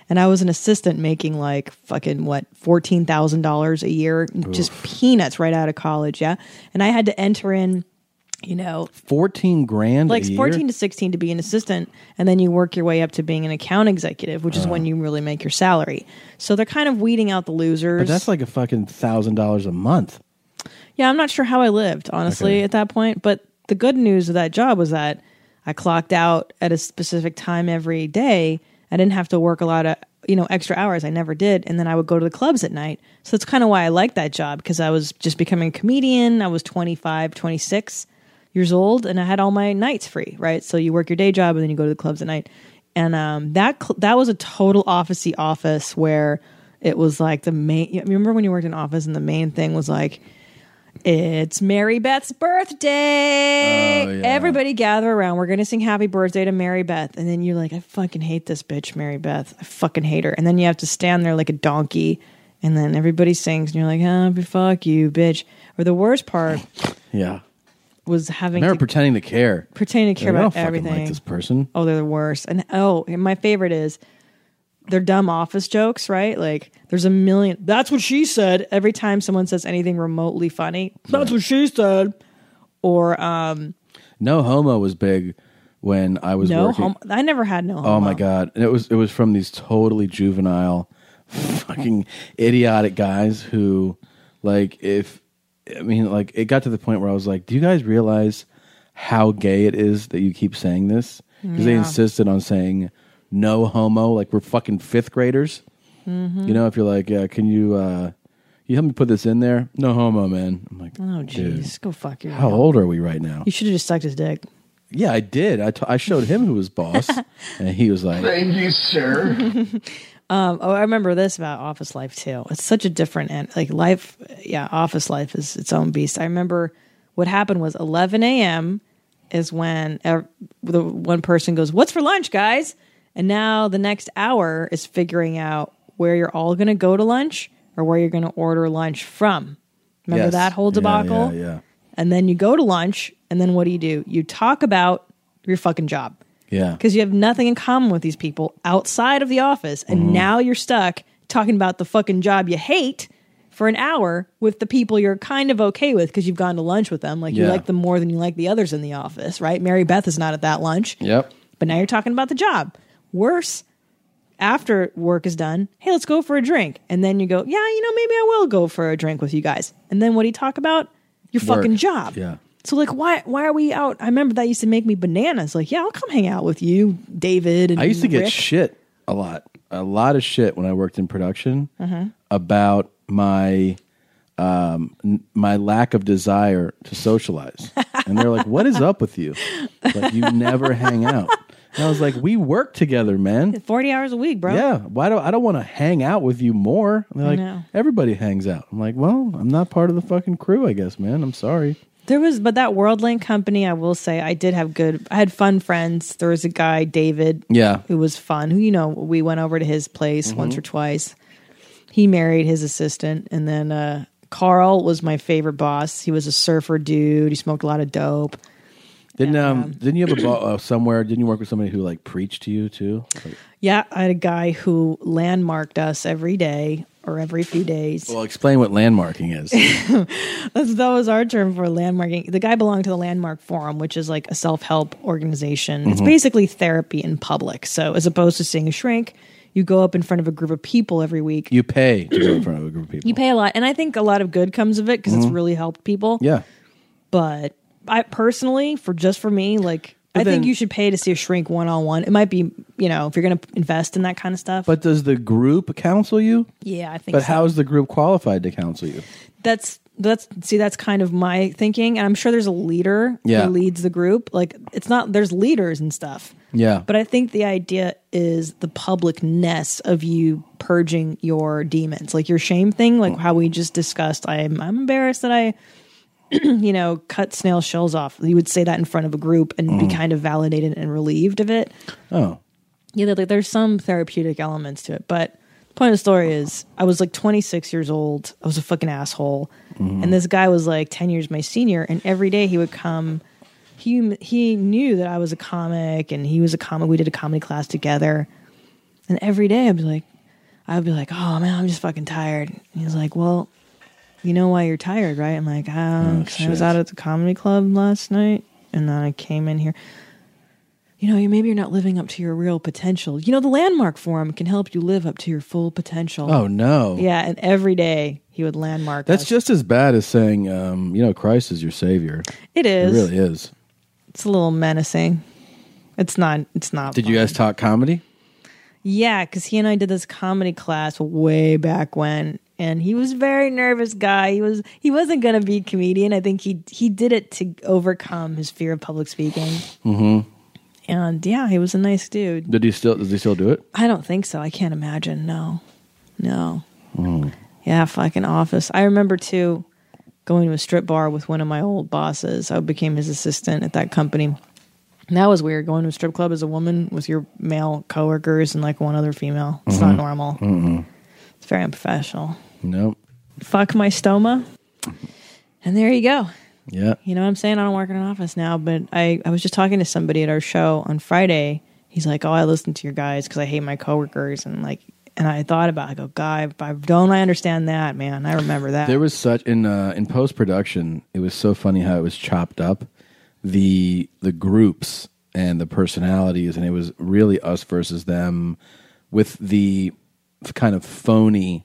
And I was an assistant making like fucking $14,000 a year, just peanuts right out of college. Yeah. And I had to enter in, 14 grand like a year? 14 to 16 to be an assistant. And then you work your way up to being an account executive, which is when you really make your salary. So they're kind of weeding out the losers. But that's like a fucking $1,000 a month. Yeah, I'm not sure how I lived, honestly, at that point. But the good news of that job was that I clocked out at a specific time every day. I didn't have to work a lot of, extra hours. I never did. And then I would go to the clubs at night. So that's kind of why I liked that job, because I was just becoming a comedian. I was 25, 26 years old, and I had all my nights free, right? So you work your day job and then you go to the clubs at night. And that was a total office-y office where it was like the main... Remember when you worked in office and the main thing was like, it's Mary Beth's birthday. Oh, yeah. Everybody gather around. We're going to sing happy birthday to Mary Beth. And then you're like, I fucking hate this bitch, Mary Beth. I fucking hate her. And then you have to stand there like a donkey. And then everybody sings and you're like, fuck you, bitch. Or the worst part was having Never pretending to care. Pretending to care Like, about I don't fucking everything. like this person. Oh, they're the worst. And my favorite is they're dumb office jokes, right? Like there's a million. That's what she said. Every time someone says anything remotely funny, that's what she said. Or No homo was big when I was working. I never had no homo. Oh my god! And it was from these totally juvenile, fucking idiotic guys who, it got to the point where I was like, do you guys realize how gay it is that you keep saying this? Because they insisted on saying no homo, like we're fucking fifth graders. Mm-hmm. If you're like, can you help me put this in there? No homo, man. I'm like, oh dude, jeez, go fuck yourself. how old are we right now? You should have just sucked his dick. Yeah, I did. I showed him who was boss, and he was like, Thank you, sir. I remember this about office life too. It's such a different life. Yeah, office life is its own beast. I remember what happened was 11 a.m. is when the one person goes, "What's for lunch, guys?" And now the next hour is figuring out where you're all going to go to lunch or where you're going to order lunch from. Remember that whole debacle? Yeah. And then you go to lunch, and then what do? You talk about your fucking job. Yeah. Because you have nothing in common with these people outside of the office, and now you're stuck talking about the fucking job you hate for an hour with the people you're kind of okay with because you've gone to lunch with them. Like you like them more than you like the others in the office, right? Mary Beth is not at that lunch. Yep. But now you're talking about the job. Worse, after work is done, hey, let's go for a drink. And then you go, maybe I will go for a drink with you guys. And then what do you talk about? Your fucking job. Yeah. So like, why are we out? I remember that used to make me bananas. Like, yeah, I'll come hang out with you, David. And I used to get Rick. shit a lot of shit when I worked in production about my my lack of desire to socialize. And they're like, what is up with you? Like, you never hang out. And I was like, we work together, man. 40 hours a week, bro. Yeah. I don't want to hang out with you more. And they're like, everybody hangs out. I'm like, well, I'm not part of the fucking crew, I guess, man. I'm sorry. But that WorldLink company, I will say, I had fun friends. There was a guy, David, who was fun, who, we went over to his place once or twice. He married his assistant. And then Carl was my favorite boss. He was a surfer dude. He smoked a lot of dope. Didn't you have a somewhere? Didn't you work with somebody who like preached to you too? Like, yeah, I had a guy who landmarked us every day or every few days. Well, explain what landmarking is. That was our term for landmarking. The guy belonged to the Landmark Forum, which is like a self-help organization. It's basically therapy in public. So as opposed to seeing a shrink, you go up in front of a group of people every week. You pay to go in front of a group of people. You pay a lot, and I think a lot of good comes of it because it's really helped people. Yeah, but I personally, for me, I think you should pay to see a shrink one-on-one. It might be, if you're going to invest in that kind of stuff. But does the group counsel you? Yeah, I think But so. how is the group qualified to counsel you? That's kind of my thinking. And I'm sure there's a leader who leads the group. There's leaders and stuff. Yeah. But I think the idea is the publicness of you purging your demons. Like your shame thing, like how we just discussed. I'm embarrassed that I cut snail shells off. You would say that in front of a group and be kind of validated and relieved of it. Oh. Yeah, there's some therapeutic elements to it. But the point of the story is I was 26 years old. I was a fucking asshole. And this guy was 10 years my senior. And every day he would come. He knew that I was a comic and he was a comic. We did a comedy class together. And every day I'd be like, oh man, I'm just fucking tired. And he's like, well, you know why you're tired, right? I'm like, 'cause I was out at the comedy club last night and then I came in here. Maybe you're not living up to your real potential. The Landmark Forum can help you live up to your full potential. Oh, no. Yeah, and every day he would landmark That's us. just as bad as saying, Christ is your savior. It is. It really is. It's a little menacing. It's not. Did you guys talk comedy? Yeah, because he and I did this comedy class way back when, and he was a very nervous guy. He wasn't going to be a comedian. I think he did it to overcome his fear of public speaking. Mm-hmm. And yeah, he was a nice dude. Does he still do it? I don't think so. I can't imagine. No. Yeah, fucking office. I remember too going to a strip bar with one of my old bosses. I became his assistant at that company. And that was weird, going to a strip club as a woman with your male coworkers and like one other female. It's not normal. Mm-mm. It's very unprofessional. Nope. Fuck my stoma. And there you go. Yeah. You know what I'm saying? I don't work in an office now, but I was just talking to somebody at our show on Friday. He's like, oh, I listen to your guys because I hate my coworkers. And I thought about it. I go, God, don't I understand that, man? I remember that. There was such, in post-production, it was so funny how it was chopped up. The groups and the personalities, and it was really us versus them with the kind of phony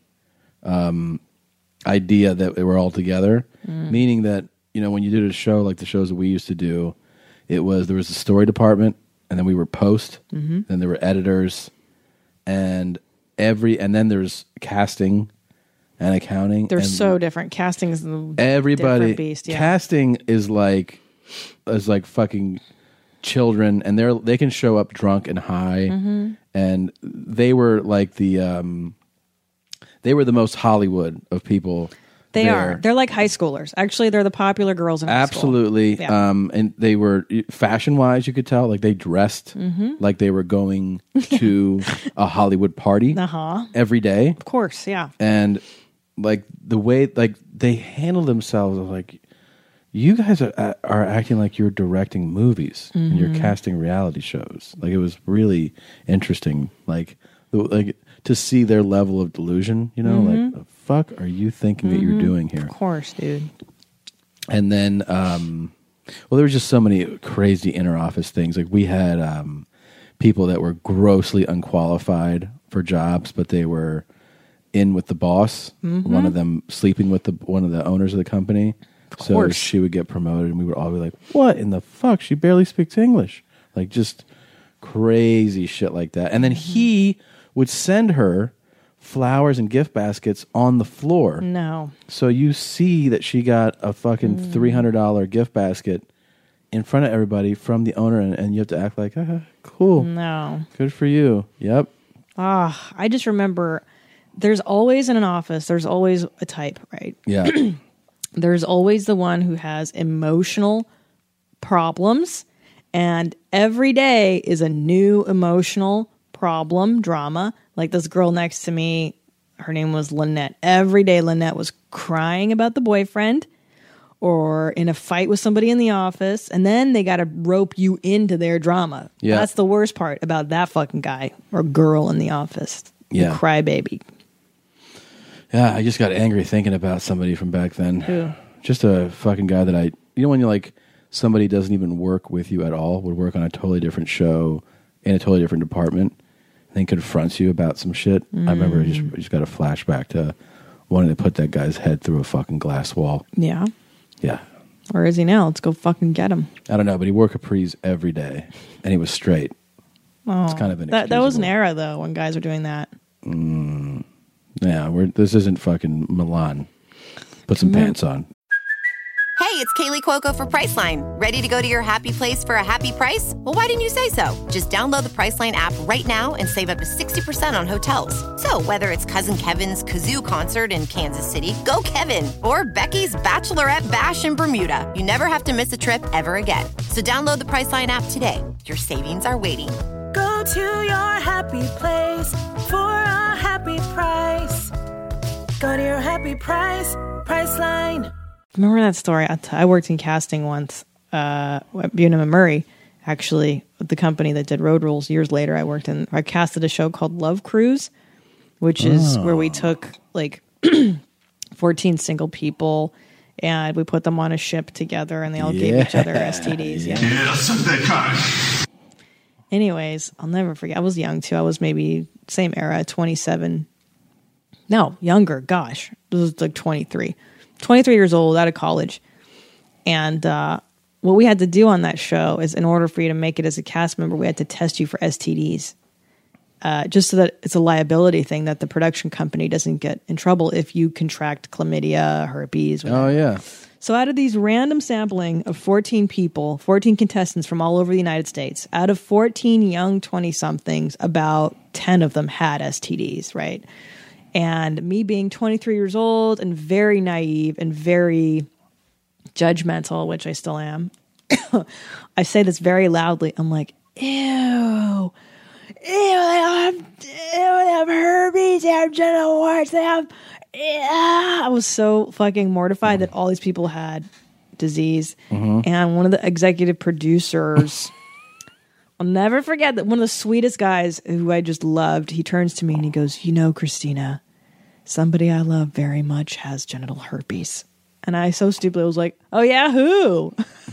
idea that they were all together. Meaning that, when you did a show like the shows that we used to do, there was a story department, and then we were post, then there were editors, and then there's casting and accounting. They're and so different. Casting is the everybody different beast. Yeah. Casting is like fucking children, and they can show up drunk and high, and they were like the most Hollywood of people. They are. They're like high schoolers. Actually, they're the popular girls in high school. Absolutely. Yeah. And they were, fashion-wise, you could tell, like they dressed like they were going to a Hollywood party every day. Of course, yeah. And like the way like they handle themselves, I was like, you guys are acting like you're directing movies and you're casting reality shows. Like it was really interesting. Like to see their level of delusion, like the fuck are you thinking that you're doing here? Of course, dude. And then, there were just so many crazy inter-office things. Like we had people that were grossly unqualified for jobs, but they were in with the boss. One of them sleeping with one of the owners of the company. Of so course. she would get promoted, and we would all be like, "What in the fuck? She barely speaks English." Like just crazy shit like that. And then he would send her flowers and gift baskets on the floor. No. So you see that she got a fucking $300 gift basket in front of everybody from the owner, and you have to act like, cool. No. Good for you. Yep. I just remember there's always in an office, there's always a type, right? Yeah. There's always the one who has emotional problems, and every day is a new emotional problem, drama. Like this girl next to me, her name was Lynette. Every day Lynette was crying about the boyfriend or in a fight with somebody in the office, and then they got to rope you into their drama. Yeah. That's the worst part about that fucking guy or girl in the office. Yeah. The crybaby. Yeah, I just got angry thinking about somebody from back then. Who? Just a fucking guy that when you're like, somebody doesn't even work with you at all, would work on a totally different show in a totally different department, and then confronts you about some shit. I remember I just got a flashback to wanting to put that guy's head through a fucking glass wall. Yeah. Yeah. Where is he now? Let's go fucking get him. I don't know, but he wore capris every day, and he was straight. Oh, It's kind of that was an era though when guys were doing that. Yeah, this isn't fucking Milan. Put some pants on. Hey, it's Kaylee Cuoco for Priceline. Ready to go to your happy place for a happy price? Well, why didn't you say so? Just download the Priceline app right now and save up to 60% on hotels. So whether it's Cousin Kevin's Kazoo Concert in Kansas City, go Kevin, or Becky's Bachelorette Bash in Bermuda, you never have to miss a trip ever again. So download the Priceline app today. Your savings are waiting. Go to your happy place for a happy price. Go to your happy price, Priceline. Remember that story? I worked in casting once at Bunim and Murray, Actually, the company that did Road Rules years later, I casted a show called Love Cruise, which is where we took like 14 single people and we put them on a ship together and they all gave each other STDs. Yeah. Anyways, I'll never forget. I was young too. I was maybe same era, 27. No, younger. Gosh, this was like 23 years old, out of college. And what we had to do on that show is, in order for you to make it as a cast member, we had to test you for STDs. Just so that it's a liability thing, that the production company doesn't get in trouble if you contract chlamydia, herpes, whatever. Oh, yeah. So out of these random sampling of 14 people, 14 contestants from all over the United States, out of 14 young 20-somethings, about 10 of them had STDs, right? And me being 23 years old and very naive and very judgmental, which I still am, I say this very loudly. I'm like, ew, they have herpes, they have genital warts, they have... I was so fucking mortified that all these people had disease. And one of the executive producers, I'll never forget that one of the sweetest guys who I just loved, he turns to me and he goes, "You know, Christina, somebody I love very much has genital herpes." And I so stupidly was like, "Oh yeah, who?"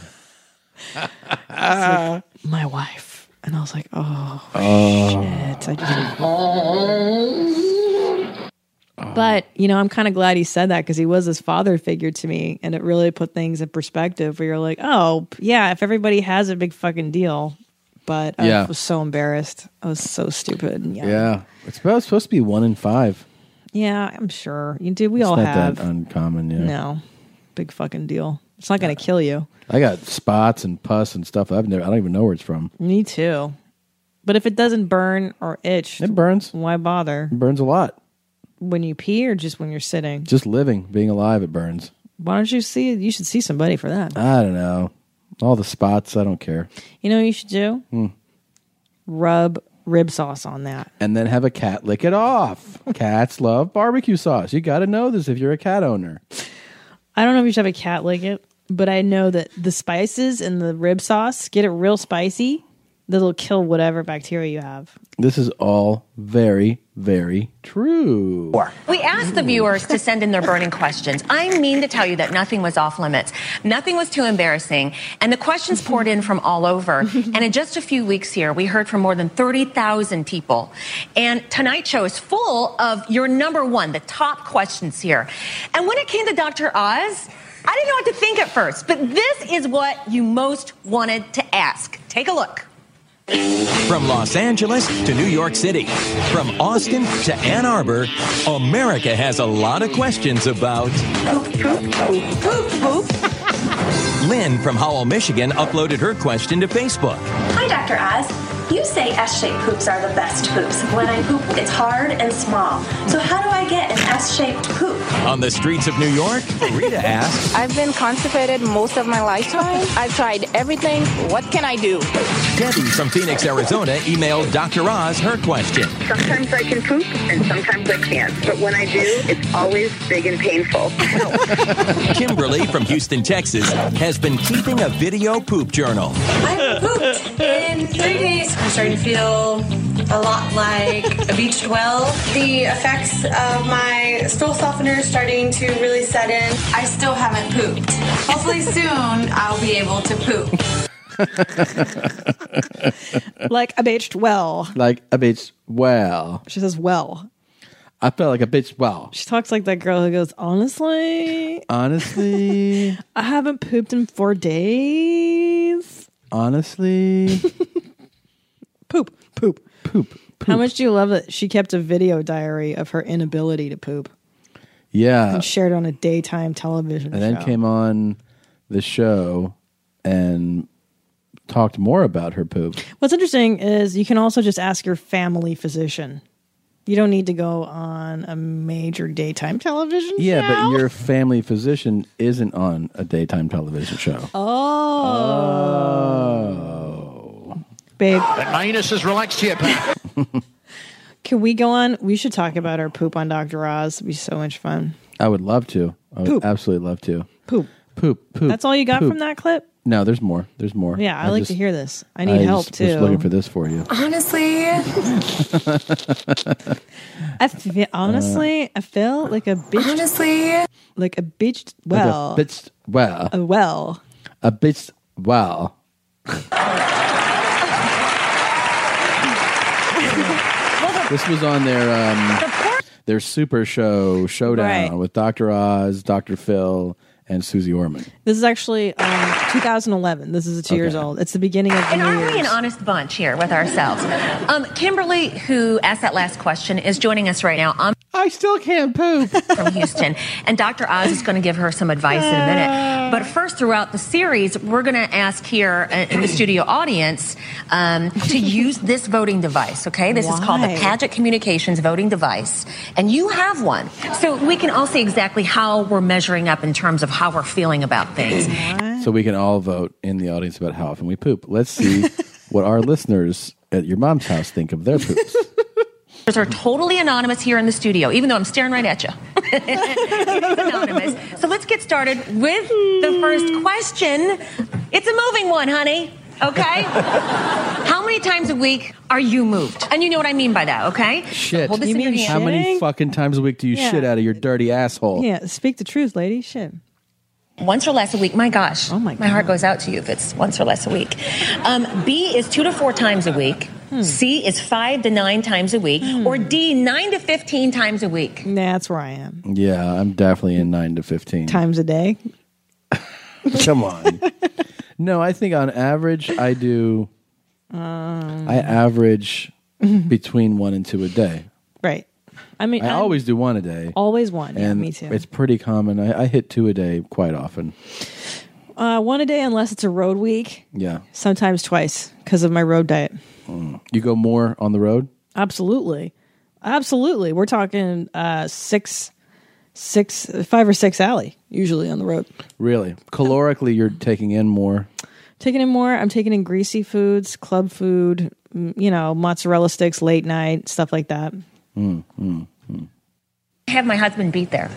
Like, my wife. And I was like, oh. Shit. I just... But, you know, I'm kind of glad he said that, because he was this father figure to me, and it really put things in perspective where you're like, oh, yeah, if everybody has a big fucking deal. But I was so embarrassed. I was so stupid. And yeah. It's supposed to be 1 in 5. Yeah, I'm sure. We all have. It's not that uncommon, yeah. No. Big fucking deal. It's not going to kill you. I got spots and pus and stuff. I don't even know where it's from. Me too. But if it doesn't burn or itch, it burns. Why bother? It burns a lot. When you pee or just when you're sitting? Just living, being alive, it burns. Why don't you see it? You should see somebody for that. I don't know. All the spots, I don't care. You know what you should do? Rub rib sauce on that. And then have a cat lick it off. Cats love barbecue sauce. You got to know this if you're a cat owner. I don't know if you should have a cat lick it, but I know that the spices in the rib sauce, get it real spicy, that'll kill whatever bacteria you have. This is all very, very true. We asked the viewers to send in their burning questions. I mean to tell you that nothing was off limits. Nothing was too embarrassing. And the questions poured in from all over. And in just a few weeks here, we heard from more than 30,000 people. And tonight's show is full of your number one, the top questions here. And when it came to Dr. Oz, I didn't know what to think at first. But this is what you most wanted to ask. Take a look. From Los Angeles to New York City, from Austin to Ann Arbor, America has a lot of questions about poop. Lynn from Howell, Michigan uploaded her question to Facebook. Hi, Dr. Oz. You say S-shaped poops are the best poops. When I poop, it's hard and small. So how do I get an S-shaped poop? On the streets of New York, Rita asked, I've been constipated most of my lifetime. I've tried everything. What can I do? Debbie from Phoenix, Arizona emailed Dr. Oz her question. Sometimes I can poop and sometimes I can't. But when I do, it's always big and painful. Kimberly from Houston, Texas, has been keeping a video poop journal. I haven't pooped in 3 days. I'm starting to feel a lot like a beached well. The effects of my stool softener is starting to really set in. I still haven't pooped. Hopefully soon I'll be able to poop. Like a beached well. Like a beached well. She says well. I felt like a bitch. Well, she talks like that girl who goes, honestly, I haven't pooped in 4 days. Honestly, poop. How much do you love that she kept a video diary of her inability to poop? Yeah, and shared on a daytime television and show. then came on the show and talked more about her poop. What's interesting is you can also just ask your family physician. You don't need to go on a major daytime television show. Yeah, but your family physician isn't on a daytime television show. Oh. Babe. But my anus is relaxed here, Pat. Can we go on? We should talk about our poop on Dr. Oz. It'd be so much fun. I would love to. I would absolutely love to. Poop. Poop. That's all you got poop. from that clip? No, there's more. Yeah, I like to hear this. I need help too. Just looking for this for you. Honestly, I feel like a bitch. Honestly, like a bitch. Well, like a bitch. Well, a bitch. Well. This was on their Super Show showdown with Dr. Oz, Dr. Phil, and Susie Orman. This is actually 2011. This is 2 years old. It's the beginning of the And New aren't Year's. we an honest bunch here with ourselves? Kimberly, who asked that last question, is joining us right now. I still can't poop. From Houston. And Dr. Oz is going to give her some advice in a minute. But first, throughout the series, we're going to ask here in the studio audience to use this voting device, okay? This is called the Paget Communications voting device. And you have one. So we can all see exactly how we're measuring up in terms of how we're feeling about things. So we can all vote in the audience about how often we poop. Let's see what our listeners at your mom's house think of their poops. Are totally anonymous here in the studio, even though I'm staring right at you. It's anonymous. So let's get started with the first question. It's a moving one, honey. Okay? How many times a week are you moved? And you know what I mean by that, okay? Shit. Hold this in your hand. How many fucking times a week do you shit out of your dirty asshole? Yeah, speak the truth, lady. Shit. Once or less a week. My gosh. Oh my heart goes out to you if it's once or less a week. B is 2 to 4 times a week. C is 5 to 9 times a week. Or D, 9 to 15 times a week. That's where I am. Yeah, I'm definitely in 9 to 15. Times a day? Come on. No, I think on average I do. I average between 1 and 2 a day. Right. I mean, I always do 1 a day. Always 1. Yeah, And me too. it's pretty common. I hit 2 a day quite often. 1 a day unless it's a road week. Yeah. Sometimes twice because of my road diet. You go more on the road? Absolutely. We're talking 5 or 6 alley usually on the road. Really? Calorically, you're taking in more? Taking in more. I'm taking in greasy foods, club food, mozzarella sticks, late night, stuff like that. Have my husband beat there.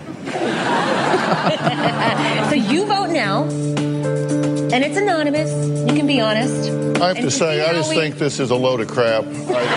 So you vote now, and it's anonymous. You can be honest. I have to say, I just think this is a load of crap.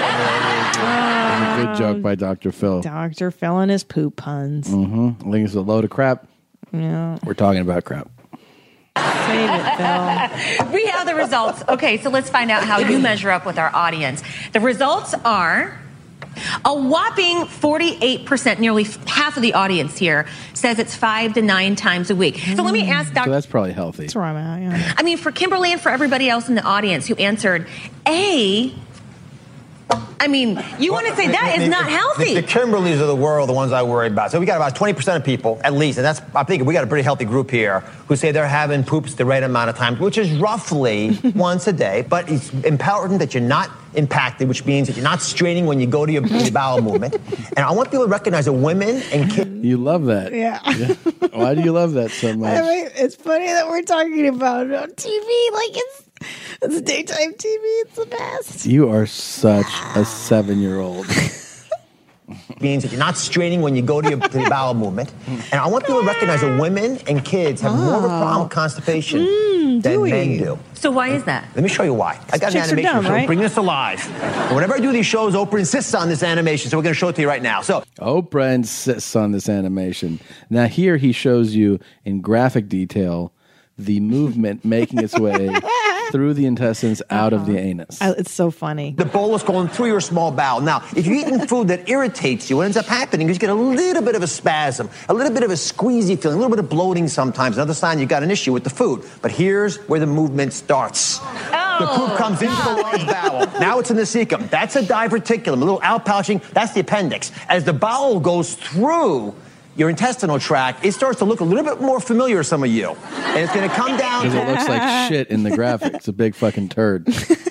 Good joke by Dr. Phil. Dr. Phil and his poop puns. I think it's a load of crap. Yeah. We're talking about crap. Save it, Phil. We have the results. Okay, so let's find out how you measure up with our audience. The results are a whopping 48%, nearly half of the audience here, says it's 5 to 9 times a week. So let me ask Dr. So that's probably healthy. That's where I'm at, yeah. I mean, for Kimberly and for everybody else in the audience who answered A, I mean, you want to say that is not healthy. The Kimberleys of the world, the ones I worry about. So we got about 20% of people, at least, and that's, I'm thinking we got a pretty healthy group here, who say they're having poops the right amount of times, which is roughly once a day. But it's important that you're not impacted, which means that you're not straining when you go to your bowel movement. And I want people to recognize that women and kids. You love that. Yeah. Why do you love that so much? I mean, it's funny that we're talking about it on TV. Like, it's daytime TV. It's the best. You are such a 7-year-old. Means that you're not straining when you go to your bowel movement. And I want people to recognize that women and kids have more of a problem with constipation than men do. So why is that? Let me show you why. I got an Chicks are animation dumb, show. right? Bring this alive. And whenever I do these shows, Oprah insists on this animation, so we're going to show it to you right now. So Oprah insists on this animation. Now here he shows you in graphic detail the movement making its way through the intestines out of the anus. It's so funny. the bolus going through your small bowel. Now, if you're eating food that irritates you, what ends up happening is you get a little bit of a spasm, a little bit of a squeezy feeling, a little bit of bloating sometimes. Another sign you got an issue with the food. But here's where the movement starts. The poop comes into the large bowel. Now it's in the cecum. That's a diverticulum, a little outpouching. That's the appendix. As the bowel goes through your intestinal tract, it starts to look a little bit more familiar to some of you. And it's going to come down Because it looks like shit in the graphic. It's a big fucking turd.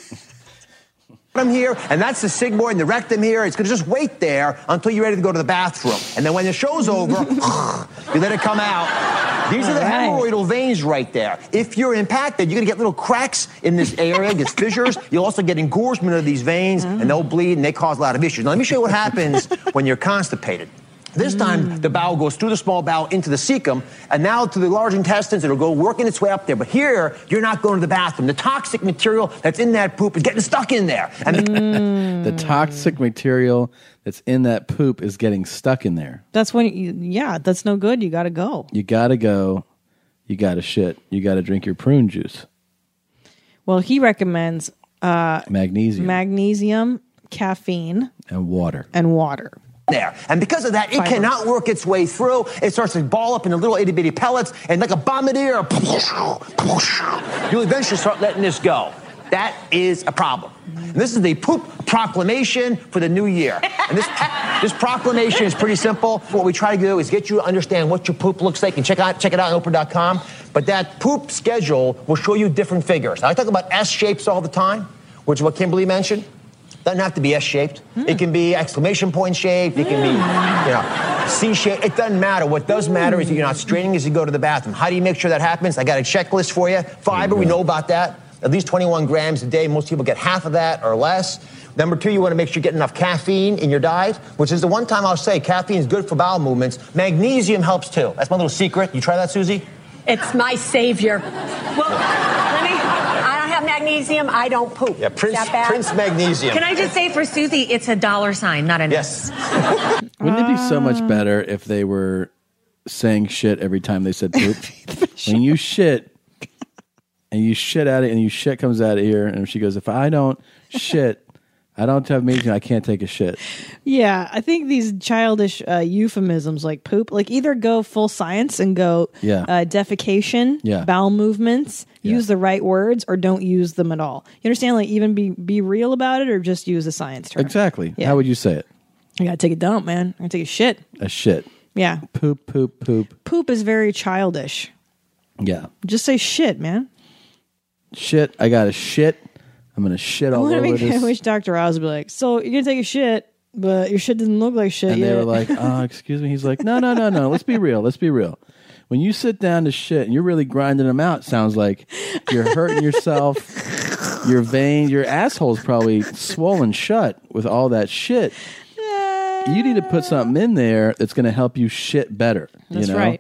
Here, and that's the sigmoid and the rectum here. It's going to just wait there until you're ready to go to the bathroom. And then when the show's over, you let it come out. These are the hemorrhoidal veins right there. If you're impacted, you're going to get little cracks in this area, get fissures. You'll also get engorgement of these veins, and they'll bleed, and they cause a lot of issues. Now, let me show you what happens when you're constipated. This time, the bowel goes through the small bowel into the cecum, and now to the large intestines, it'll go working its way up there. But here, you're not going to the bathroom. The toxic material that's in that poop is getting stuck in there. And The toxic material that's in that poop is getting stuck in there. That's when, that's no good. You got to go. You got to go. You got to shit. You got to drink your prune juice. Well, he recommends magnesium, caffeine, and water. there. And because of that, it cannot work its way through. It starts to ball up into little itty bitty pellets, and like a bombardier, you'll eventually start letting this go. That is a problem. And this is the poop proclamation for the new year. And this proclamation is pretty simple. What we try to do is get you to understand what your poop looks like, and check it out on Oprah.com. But that poop schedule will show you different figures. Now, I talk about S shapes all the time, which is what Kimberly mentioned. Doesn't have to be S-shaped. It can be exclamation point shaped. It can be, C-shaped. It doesn't matter. What does matter is that you're not straining as you go to the bathroom. How do you make sure that happens? I got a checklist for you. Fiber, we know about that. At least 21 grams a day. Most people get half of that or less. Number 2, you want to make sure you get enough caffeine in your diet, which is the one time I'll say caffeine is good for bowel movements. Magnesium helps too. That's my little secret. You try that, Susie? It's my savior. Well, I don't have magnesium. I don't poop. Yeah, Prince Magnesium. Can I just say for Susie, it's a $sign, not an yes. Wouldn't it be so much better if they were saying shit every time they said poop? When you shit, and you shit at it, and your shit comes out of here, and she goes, if I don't shit, I don't have magnesium, I can't take a shit. Yeah, I think these childish euphemisms like poop, like either go full science and go defecation, bowel movements, use the right words, or don't use them at all. You understand? Like even be real about it, or just use the science term. Exactly. Yeah. How would you say it? I gotta take a dump, man. I gotta take a shit. A shit. Yeah. Poop, poop, poop. Poop is very childish. Yeah. Just say shit, man. Shit. I got to shit. I'm going to shit all over this. I wish Dr. Oz would be like, so you're going to take a shit, but your shit doesn't look like shit and yet. they were like, excuse me. He's like, no. Let's be real. Let's be real. When you sit down to shit and you're really grinding them out, sounds like you're hurting yourself. Your vein, your asshole's probably swollen shut with all that shit. You need to put something in there that's going to help you shit better. That's right.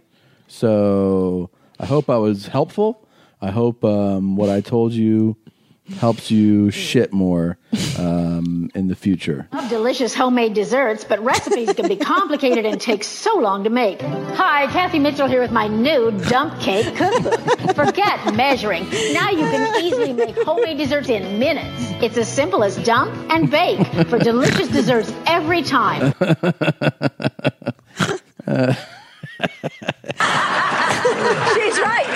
So I hope I was helpful. I hope what I told you helps you shit more in the future. Love delicious homemade desserts, but recipes can be complicated and take so long to make. Hi, Kathy Mitchell here with my new dump cake cookbook. Forget measuring. Now you can easily make homemade desserts in minutes. It's as simple as dump and bake for delicious desserts every time. She's right.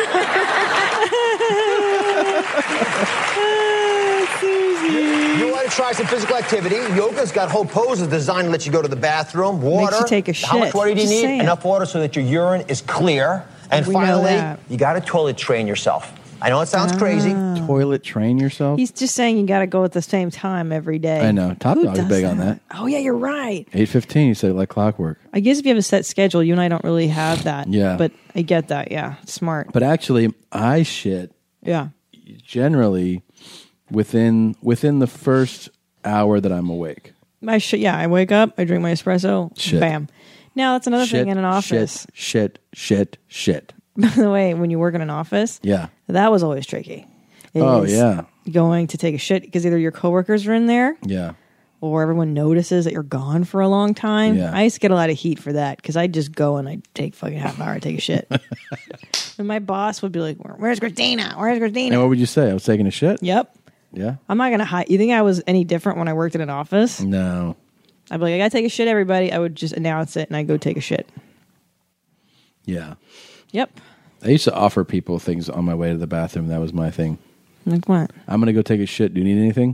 You want to try some physical activity? Yoga's got whole poses designed to let you go to the bathroom. Water. Makes you take a shit. How much water do you Just need? saying. Enough water so that your urine is clear. And We know finally, that. you got to toilet train yourself. I know it sounds crazy. Toilet train yourself? He's just saying you got to go at the same time every day. I know. Top Who Dog's does big on that. Oh, yeah, you're right. 8:15, he said it like clockwork. I guess if you have a set schedule, you and I don't really have that. Yeah. But I get that. Yeah. Smart. But actually, I shit Yeah. generally within the first hour that I'm awake. I wake up, I drink my espresso, Shit. bam. Now, that's another Shit, thing in an office. Shit. By the way, when you work in an office, Yeah. that was always tricky. Oh, Is yeah. Going to take a shit because either your coworkers are in there Yeah. or everyone notices that you're gone for a long time. Yeah. I used to get a lot of heat for that because I'd just go and I'd take fucking half an hour to take a shit. And my boss would be like, where's Christina? Where's Christina? And what would you say? I was taking a shit? Yep. Yeah. I'm not going to hide. You think I was any different when I worked in an office? No. I'd be like, I got to take a shit, everybody. I would just announce it and I'd go take a shit. Yeah. Yep. I used to offer people things on my way to the bathroom. That was my thing. Like what? I'm going to go take a shit. Do you need anything?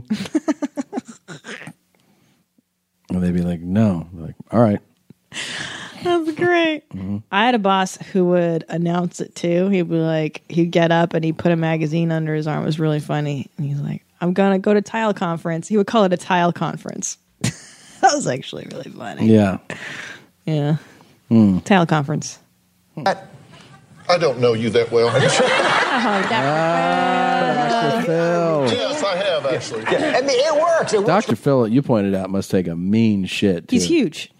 And they'd be like, no. Like, all right. That's great. I had a boss who would announce it too. He'd be like, he'd get up and he'd put a magazine under his arm. It was really funny. And he's like, I'm going to go to tile conference. He would call it a tile conference. That was actually really funny. Yeah. Yeah. Hmm. Tile conference. I don't know you that well. Dr. Phil. Yes, I have actually. Yeah. I mean, it works. Dr. Phil, you pointed out, must take a mean shit, too. He's huge.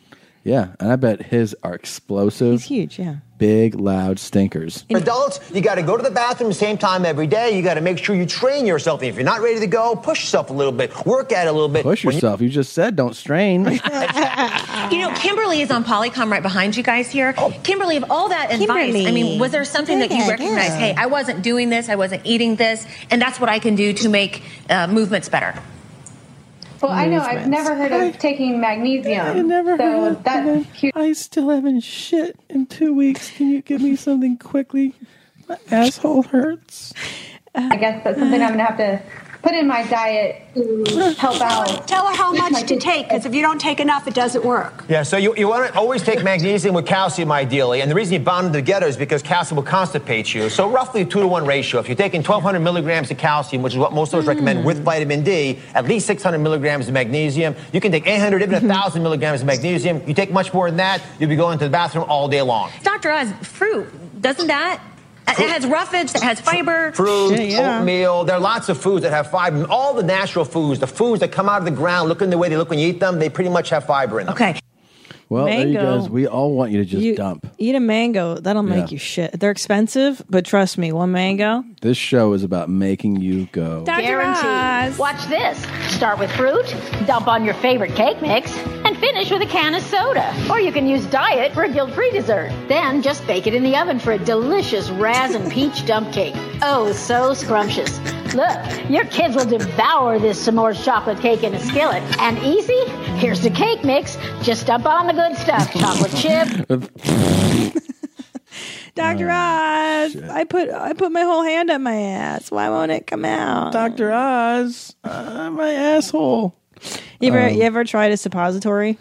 Yeah, and I bet his are explosive. He's huge, yeah. Big, loud stinkers. For adults, you got to go to the bathroom the same time every day. You got to make sure you train yourself. If you're not ready to go, push yourself a little bit. Work at it a little bit. Push yourself. You just said don't strain. You know, Kimberly is on Polycom right behind you guys here. Kimberly, of all that advice, I mean, was there something that you recognized? Hey, I wasn't doing this, I wasn't eating this, and that's what I can do to make movements better. Well, I know I've never heard of taking magnesium. I never heard of that. I still haven't shit in 2 weeks. Can you give me something quickly? My asshole hurts. I guess that's something I'm going to have to put in my diet to help out. Tell her how much to take, because if you don't take enough, it doesn't work. Yeah, so you want to always take magnesium with calcium, ideally. And the reason you bond them together is because calcium will constipate you. So roughly a 2-to-1 ratio. If you're taking 1,200 milligrams of calcium, which is what most of us recommend with vitamin D, at least 600 milligrams of magnesium. You can take 800, even 1,000 milligrams of magnesium. You take much more than that, you'll be going to the bathroom all day long. Dr. Oz, fruit, doesn't that? It has roughage, it has fiber. Fruit, oatmeal. There are lots of foods that have fiber. All the natural foods, the foods that come out of the ground, looking the way they look when you eat them, they pretty much have fiber in them. Okay. Well, there you Mango. guys. We all want you to just dump. Eat a mango. That'll make you shit. They're expensive, but trust me, one mango. This show is about making you go. Guaranteed. Watch this. Start with fruit, dump on your favorite cake mix, and finish with a can of soda. Or you can use diet for a guilt-free dessert. Then just bake it in the oven for a delicious raz and peach dump cake. Oh, so scrumptious. Look, your kids will devour this s'mores chocolate cake in a skillet. And easy? Here's the cake mix. Just dump on the good stuff. Chocolate chip. Dr. Oz, I put my whole hand up my ass. Why won't it come out? Dr. Oz, my asshole. You ever tried a suppository?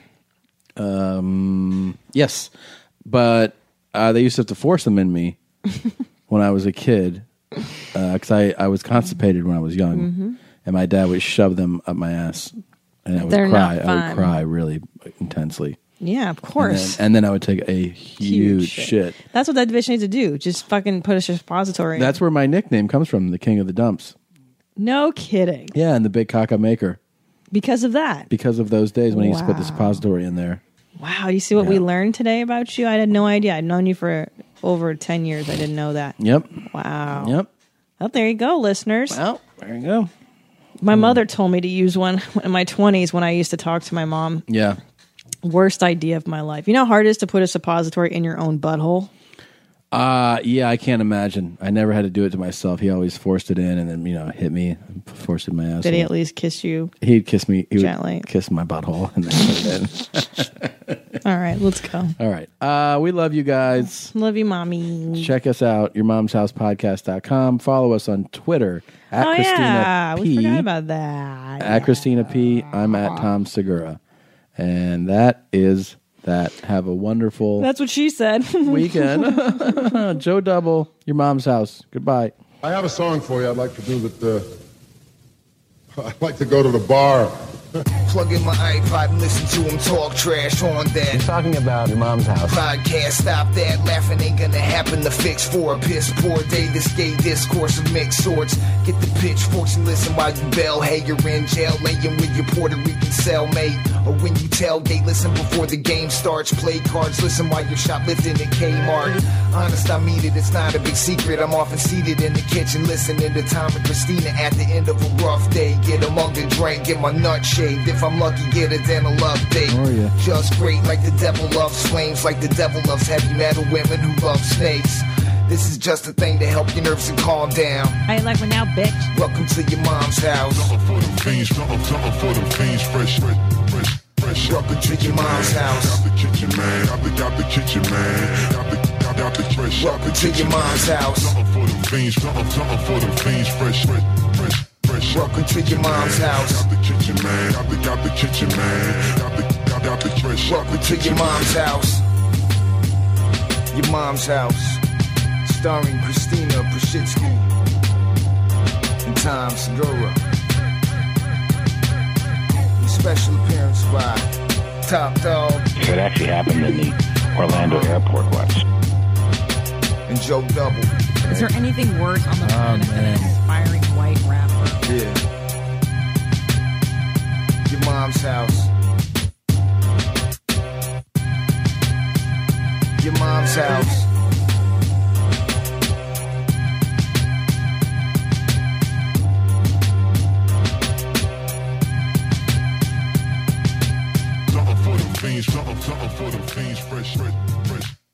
Yes, but they used to have to force them in me when I was a kid because I was constipated when I was young, and my dad would shove them up my ass, and I would cry. I would cry really intensely. Yeah, of course. And then I would take a huge shit. That's what that bitch needs to do. Just fucking put a suppository. That's where my nickname comes from, the King of the Dumps. No kidding. Yeah, and the Big Caca Maker. Because of that. Because of those days when he used to put the suppository in there. Wow, you see what we learned today about you? I had no idea. I'd known you for over 10 years. I didn't know that. Yep. Wow. Yep. Well, there you go, listeners. Well, there you go. My mother told me to use one in my 20s when I used to talk to my mom. Yeah. Worst idea of my life. You know how hard it is to put a suppository in your own butthole? Yeah, I can't imagine. I never had to do it to myself. He always forced it in and then, hit me and forced it in my ass. Did he at least kiss you? He'd kiss me. He gently. would kiss my butthole and then put it in. All right, let's go. All right. We love you guys. Love you, mommy. Check us out, yourmomshousepodcast.com. Follow us on Twitter at Christina P. We forgot about that. At Christina P. I'm at Tom Segura. And that is that. Have a wonderful That's what she said. weekend. Joe Double, Your Mom's House. Goodbye. I have a song for you I'd like to do with I'd like to go to the bar. Plug in my iPod and listen to him talk trash on that. He's talking about Your Mom's House. Podcast, stop that. Laughing ain't gonna happen. The fix for a piss poor day. This gay discourse of mixed sorts. Get the pitchforks and listen while you bell. Hey, you're in jail, laying with your Puerto Rican cellmate. Or when you tailgate, listen before the game starts. Play cards, listen while you're shoplifting at Kmart. Honest, I mean it, it's not a big secret. I'm often seated in the kitchen, listening to Tom and Christina at the end of a rough day. Get a mug to drink, get my nut shaved. If I'm lucky, get a dental update. Just great, like the devil loves flames, like the devil loves heavy metal women who love snakes. This is just a thing to help your nerves and calm down. I ain't like me now, bitch. Welcome to your mom's house. Something for them fiends, something for them fiends, fresh. Welcome to your mom's house. Out the kitchen, man. Out the kitchen, man. Out the fresh. Welcome to your mom's house. Something for them fiends, something for them fiends, fresh. Welcome to your mom's house. Out the kitchen, man. Out the kitchen, man. Out the fresh. Welcome to your mom's house. Your mom's house. Starring Christina Pashitsky and Tom Segura. With special appearance by Top Dog. It actually happened in the Orlando airport once. And Joe Double. Is there anything worse on the planet than an inspiring white rapper? Yeah. Your mom's house. themselves. Something for them fiends, something for them fiends, fresh.